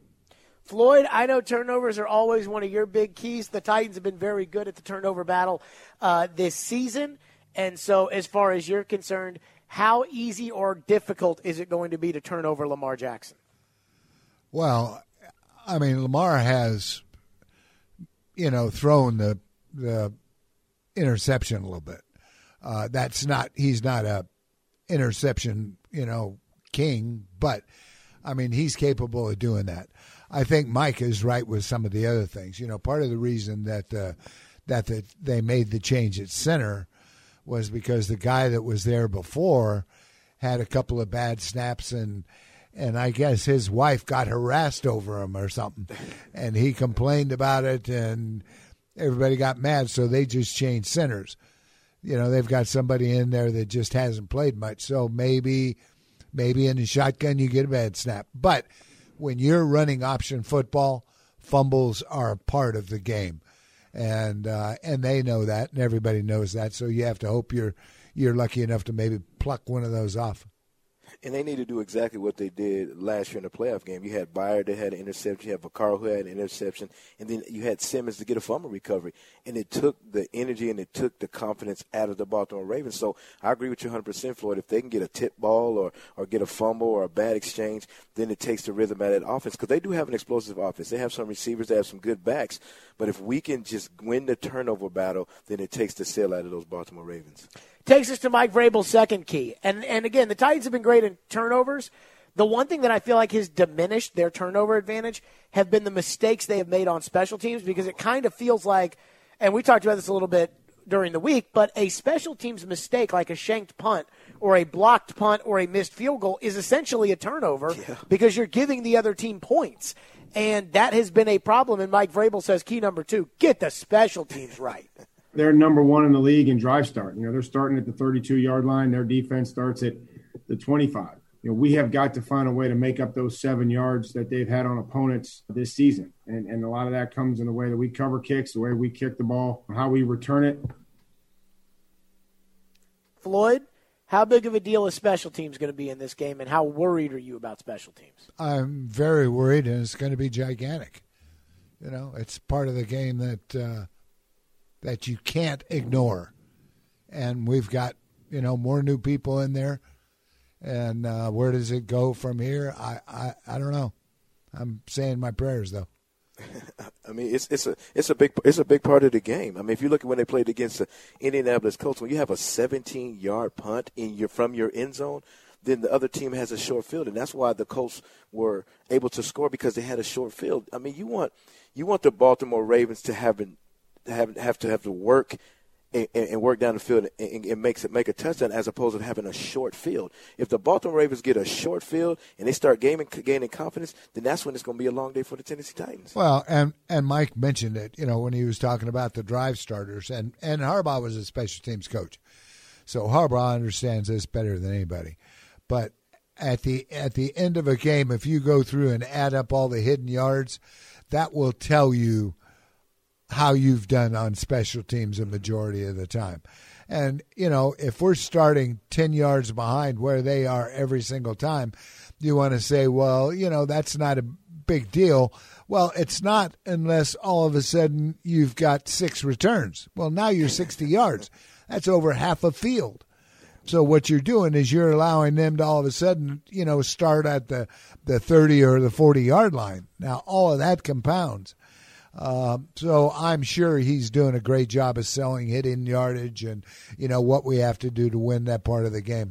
Floyd, I know turnovers are always one of your big keys. The Titans have been very good at the turnover battle uh, this season. And so as far as you're concerned, how easy or difficult is it going to be to turn over Lamar Jackson? Well, I mean, Lamar has, you know, thrown the the interception a little bit. Uh, that's not – he's not a interception, you know, king, but, I mean, he's capable of doing that. I think Mike is right with some of the other things. You know, part of the reason that uh, that the, they made the change at center was because the guy that was there before had a couple of bad snaps, and and I guess his wife got harassed over him or something, and he complained about it, and everybody got mad, so they just changed centers. You know, they've got somebody in there that just hasn't played much, so maybe maybe in the shotgun you get a bad snap, but when you're running option football, fumbles are a part of the game, and uh, and they know that, and everybody knows that. So you have to hope you're you're lucky enough to maybe pluck one of those off. And they need to do exactly what they did last year in the playoff game. You had Byer that had an interception. You had Vaccaro who had an interception. And then you had Simmons to get a fumble recovery. And it took the energy and it took the confidence out of the Baltimore Ravens. So I agree with you one hundred percent, Floyd. If they can get a tip ball or, or get a fumble or a bad exchange, then it takes the rhythm out of that offense. Because they do have an explosive offense. They have some receivers. They have some good backs. But if we can just win the turnover battle, then it takes the sail out of those Baltimore Ravens. Takes us to Mike Vrabel's second key. And and again, the Titans have been great in turnovers. The one thing that I feel like has diminished their turnover advantage have been the mistakes they have made on special teams, because it kind of feels like and we talked about this a little bit during the week, but a special teams mistake like a shanked punt or a blocked punt or a missed field goal is essentially a turnover yeah. because you're giving the other team points. And that has been a problem, and Mike Vrabel says key number two, get the special teams right. They're number one in the league in drive start. You know, they're starting at the thirty-two-yard line. Their defense starts at the twenty-five. You know, we have got to find a way to make up those seven yards that they've had on opponents this season. And, and a lot of that comes in the way that we cover kicks, the way we kick the ball, how we return it. Floyd, how big of a deal is special teams going to be in this game, and how worried are you about special teams? I'm very worried, and it's going to be gigantic. You know, it's part of the game that uh, that you can't ignore. And we've got, you know, more new people in there. And uh, where does it go from here? I, I, I don't know. I'm saying my prayers, though. I mean, it's it's a it's a big it's a big part of the game. I mean, if you look at when they played against the Indianapolis Colts, when you have a seventeen-yard punt in your from your end zone, then the other team has a short field, and that's why the Colts were able to score, because they had a short field. I mean, you want you want the Baltimore Ravens to have been, have have to have to work. And, and work down the field and, and makes it make a touchdown, as opposed to having a short field. If the Baltimore Ravens get a short field and they start gaining gaining confidence, then that's when it's going to be a long day for the Tennessee Titans. Well, and and Mike mentioned it, you know, when he was talking about the drive starters, and and Harbaugh was a special teams coach, so Harbaugh understands this better than anybody. But at the at the end of a game, if you go through and add up all the hidden yards, that will tell you how you've done on special teams a majority of the time. And, you know, if we're starting ten yards behind where they are every single time, you want to say, well, you know, that's not a big deal. Well, it's not unless all of a sudden you've got six returns. Well, now you're sixty yards. That's over half a field. So what you're doing is you're allowing them to all of a sudden, you know, start at the, the thirty or the forty-yard line. Now, all of that compounds. Uh, so I'm sure he's doing a great job of selling hidden yardage and, you know, what we have to do to win that part of the game.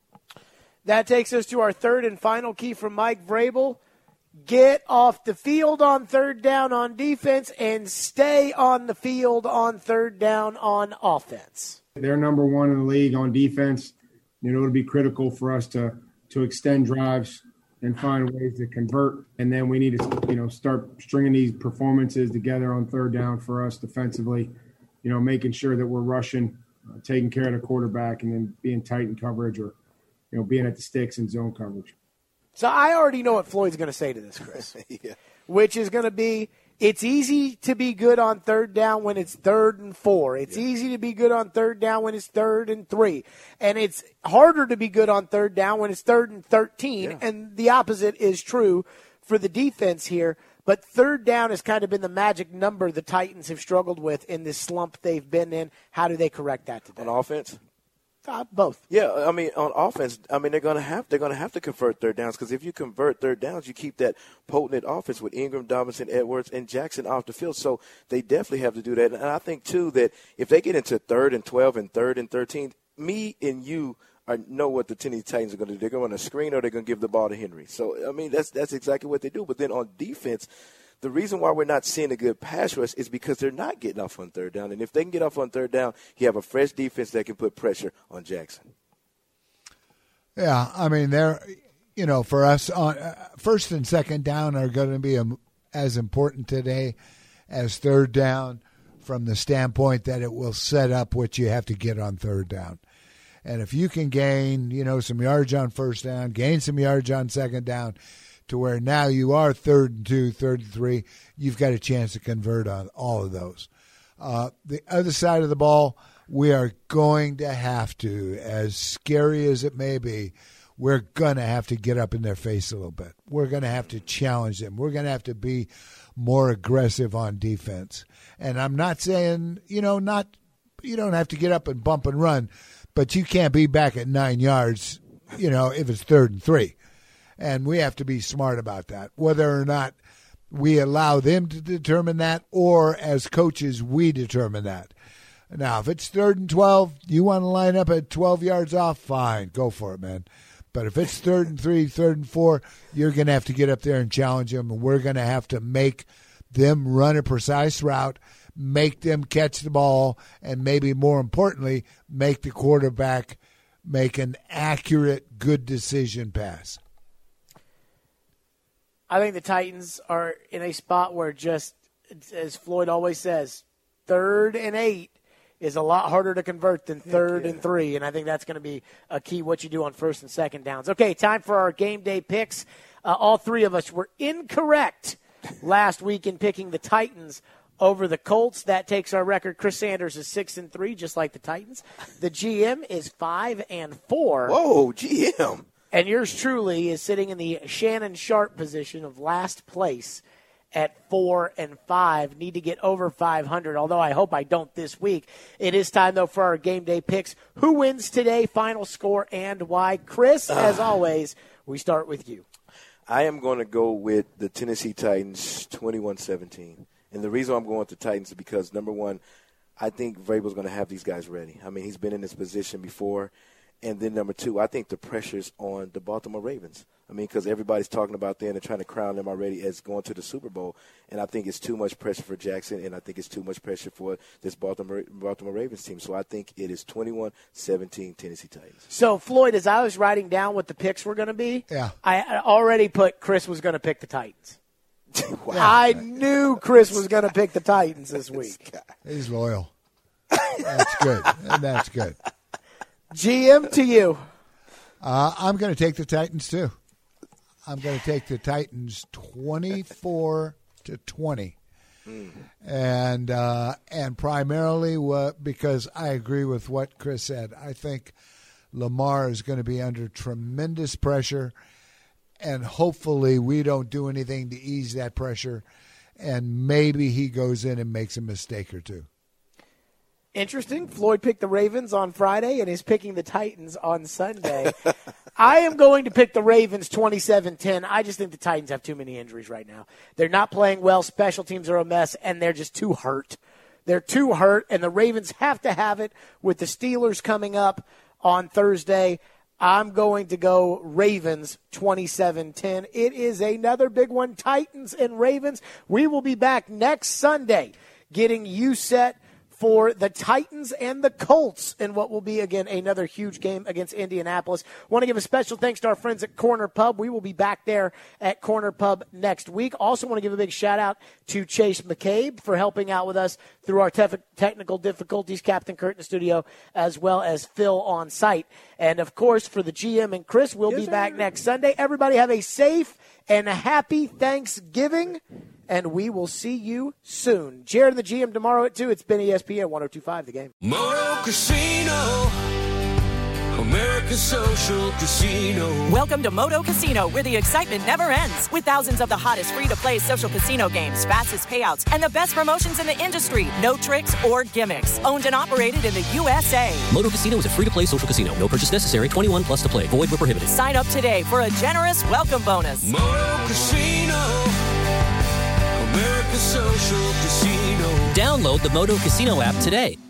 That takes us to our third and final key from Mike Vrabel. Get off the field on third down on defense and stay on the field on third down on offense. They're number one in the league on defense. You know, it'll be critical for us to, to extend drives and find ways to convert. And then we need to, you know, start stringing these performances together on third down for us defensively, you know, making sure that we're rushing, uh, taking care of the quarterback, and then being tight in coverage, or, you know, being at the sticks in zone coverage. So I already know what Floyd's going to say to this, Chris, yeah. which is going to be, it's easy to be good on third down when it's third and four. It's yeah. easy to be good on third down when it's third and three. And it's harder to be good on third down when it's third and thirteen. Yeah. And the opposite is true for the defense here. But third down has kind of been the magic number the Titans have struggled with in this slump they've been in. How do they correct that today? On offense? Uh, both. Yeah, I mean, on offense, I mean, they're gonna have they're gonna have to convert third downs, because if you convert third downs, you keep that potent offense with Ingram, Robinson, Edwards, and Jackson off the field. So they definitely have to do that. And I think too that if they get into third and twelve and third and thirteen, me and you are know what the Tennessee Titans are going to do. They're going to screen, or they're going to give the ball to Henry. So I mean, that's that's exactly what they do. But then on defense, the reason why we're not seeing a good pass rush is because they're not getting off on third down. And if they can get off on third down, you have a fresh defense that can put pressure on Jackson. Yeah, I mean, they're, you know, for us, on uh, first and second down are going to be a, as important today as third down, from the standpoint that it will set up what you have to get on third down. And if you can gain, you know, some yards on first down, gain some yards on second down, to where now you are third and two, third and three, you've got a chance to convert on all of those. Uh, the other side of the ball, we are going to have to, as scary as it may be, we're going to have to get up in their face a little bit. We're going to have to challenge them. We're going to have to be more aggressive on defense. And I'm not saying, you know, not you don't have to get up and bump and run, but you can't be back at nine yards, you know, if it's third and three. And we have to be smart about that, whether or not we allow them to determine that, or as coaches we determine that. Now, if it's third and twelve, you want to line up at twelve yards off, fine, go for it, man. But if it's third and three, third and four, you're going to have to get up there and challenge them, and we're going to have to make them run a precise route, make them catch the ball, and maybe more importantly, make the quarterback make an accurate, good decision pass. I think the Titans are in a spot where, just as Floyd always says, third and eight is a lot harder to convert than third yeah. and three, and I think that's going to be a key what you do on first and second downs. Okay, time for our game day picks. Uh, all three of us were incorrect last week in picking the Titans over the Colts. That takes our record. Chris Sanders is six and three, just like the Titans. The G M is five and four. Whoa, G M! And yours truly is sitting in the Shannon Sharp position of last place at four and five. Need to get over five hundred, although I hope I don't this week. It is time, though, for our game day picks. Who wins today, final score, and why? Chris, as always, we start with you. I am going to go with the Tennessee Titans twenty-one seventeen. And the reason I'm going with the Titans is because, number one, I think Vrabel's going to have these guys ready. I mean, he's been in this position before. And then, number two, I think the pressure's on the Baltimore Ravens. I mean, because everybody's talking about them and trying to crown them already as going to the Super Bowl. And I think it's too much pressure for Jackson, and I think it's too much pressure for this Baltimore Baltimore Ravens team. So I think it is twenty-one seventeen Tennessee Titans. So, Floyd, as I was writing down what the picks were going to be, yeah. I already put Chris was going to pick the Titans. Wow. I knew Chris was going to pick the Titans this week. He's loyal. That's good. And that's good. G M, to you. Uh, I'm going to take the Titans, too. I'm going to take the Titans twenty-four to twenty. Mm. And uh, and primarily what, because I agree with what Chris said. I think Lamar is going to be under tremendous pressure, and hopefully we don't do anything to ease that pressure, and maybe he goes in and makes a mistake or two. Interesting. Floyd picked the Ravens on Friday and is picking the Titans on Sunday. I am going to pick the Ravens twenty-seven ten. I just think the Titans have too many injuries right now. They're not playing well. Special teams are a mess, and they're just too hurt. They're too hurt, and the Ravens have to have it with the Steelers coming up on Thursday. I'm going to go Ravens twenty-seven ten. It is another big one, Titans and Ravens. We will be back next Sunday getting you set for the Titans and the Colts in what will be, again, another huge game against Indianapolis. Want to give a special thanks to our friends at Corner Pub. We will be back there at Corner Pub next week. Also want to give a big shout-out to Chase McCabe for helping out with us through our tef- technical difficulties, Captain Kurt in the studio, as well as Phil on site. And, of course, for the G M and Chris, we'll yes, be sir. back next Sunday. Everybody have a safe and a happy Thanksgiving. And we will see you soon. Jared and the G M tomorrow at two. It's been E S P N one oh two point five The Game. Moto Casino, America's social casino. Welcome to Moto Casino, where the excitement never ends. With thousands of the hottest free-to-play social casino games, fastest payouts, and the best promotions in the industry. No tricks or gimmicks. Owned and operated in the U S A. Moto Casino is a free-to-play social casino. No purchase necessary. twenty-one plus to play. Void where prohibited. Sign up today for a generous welcome bonus. Moto Casino, America's social casino. Download the Moto Casino app today.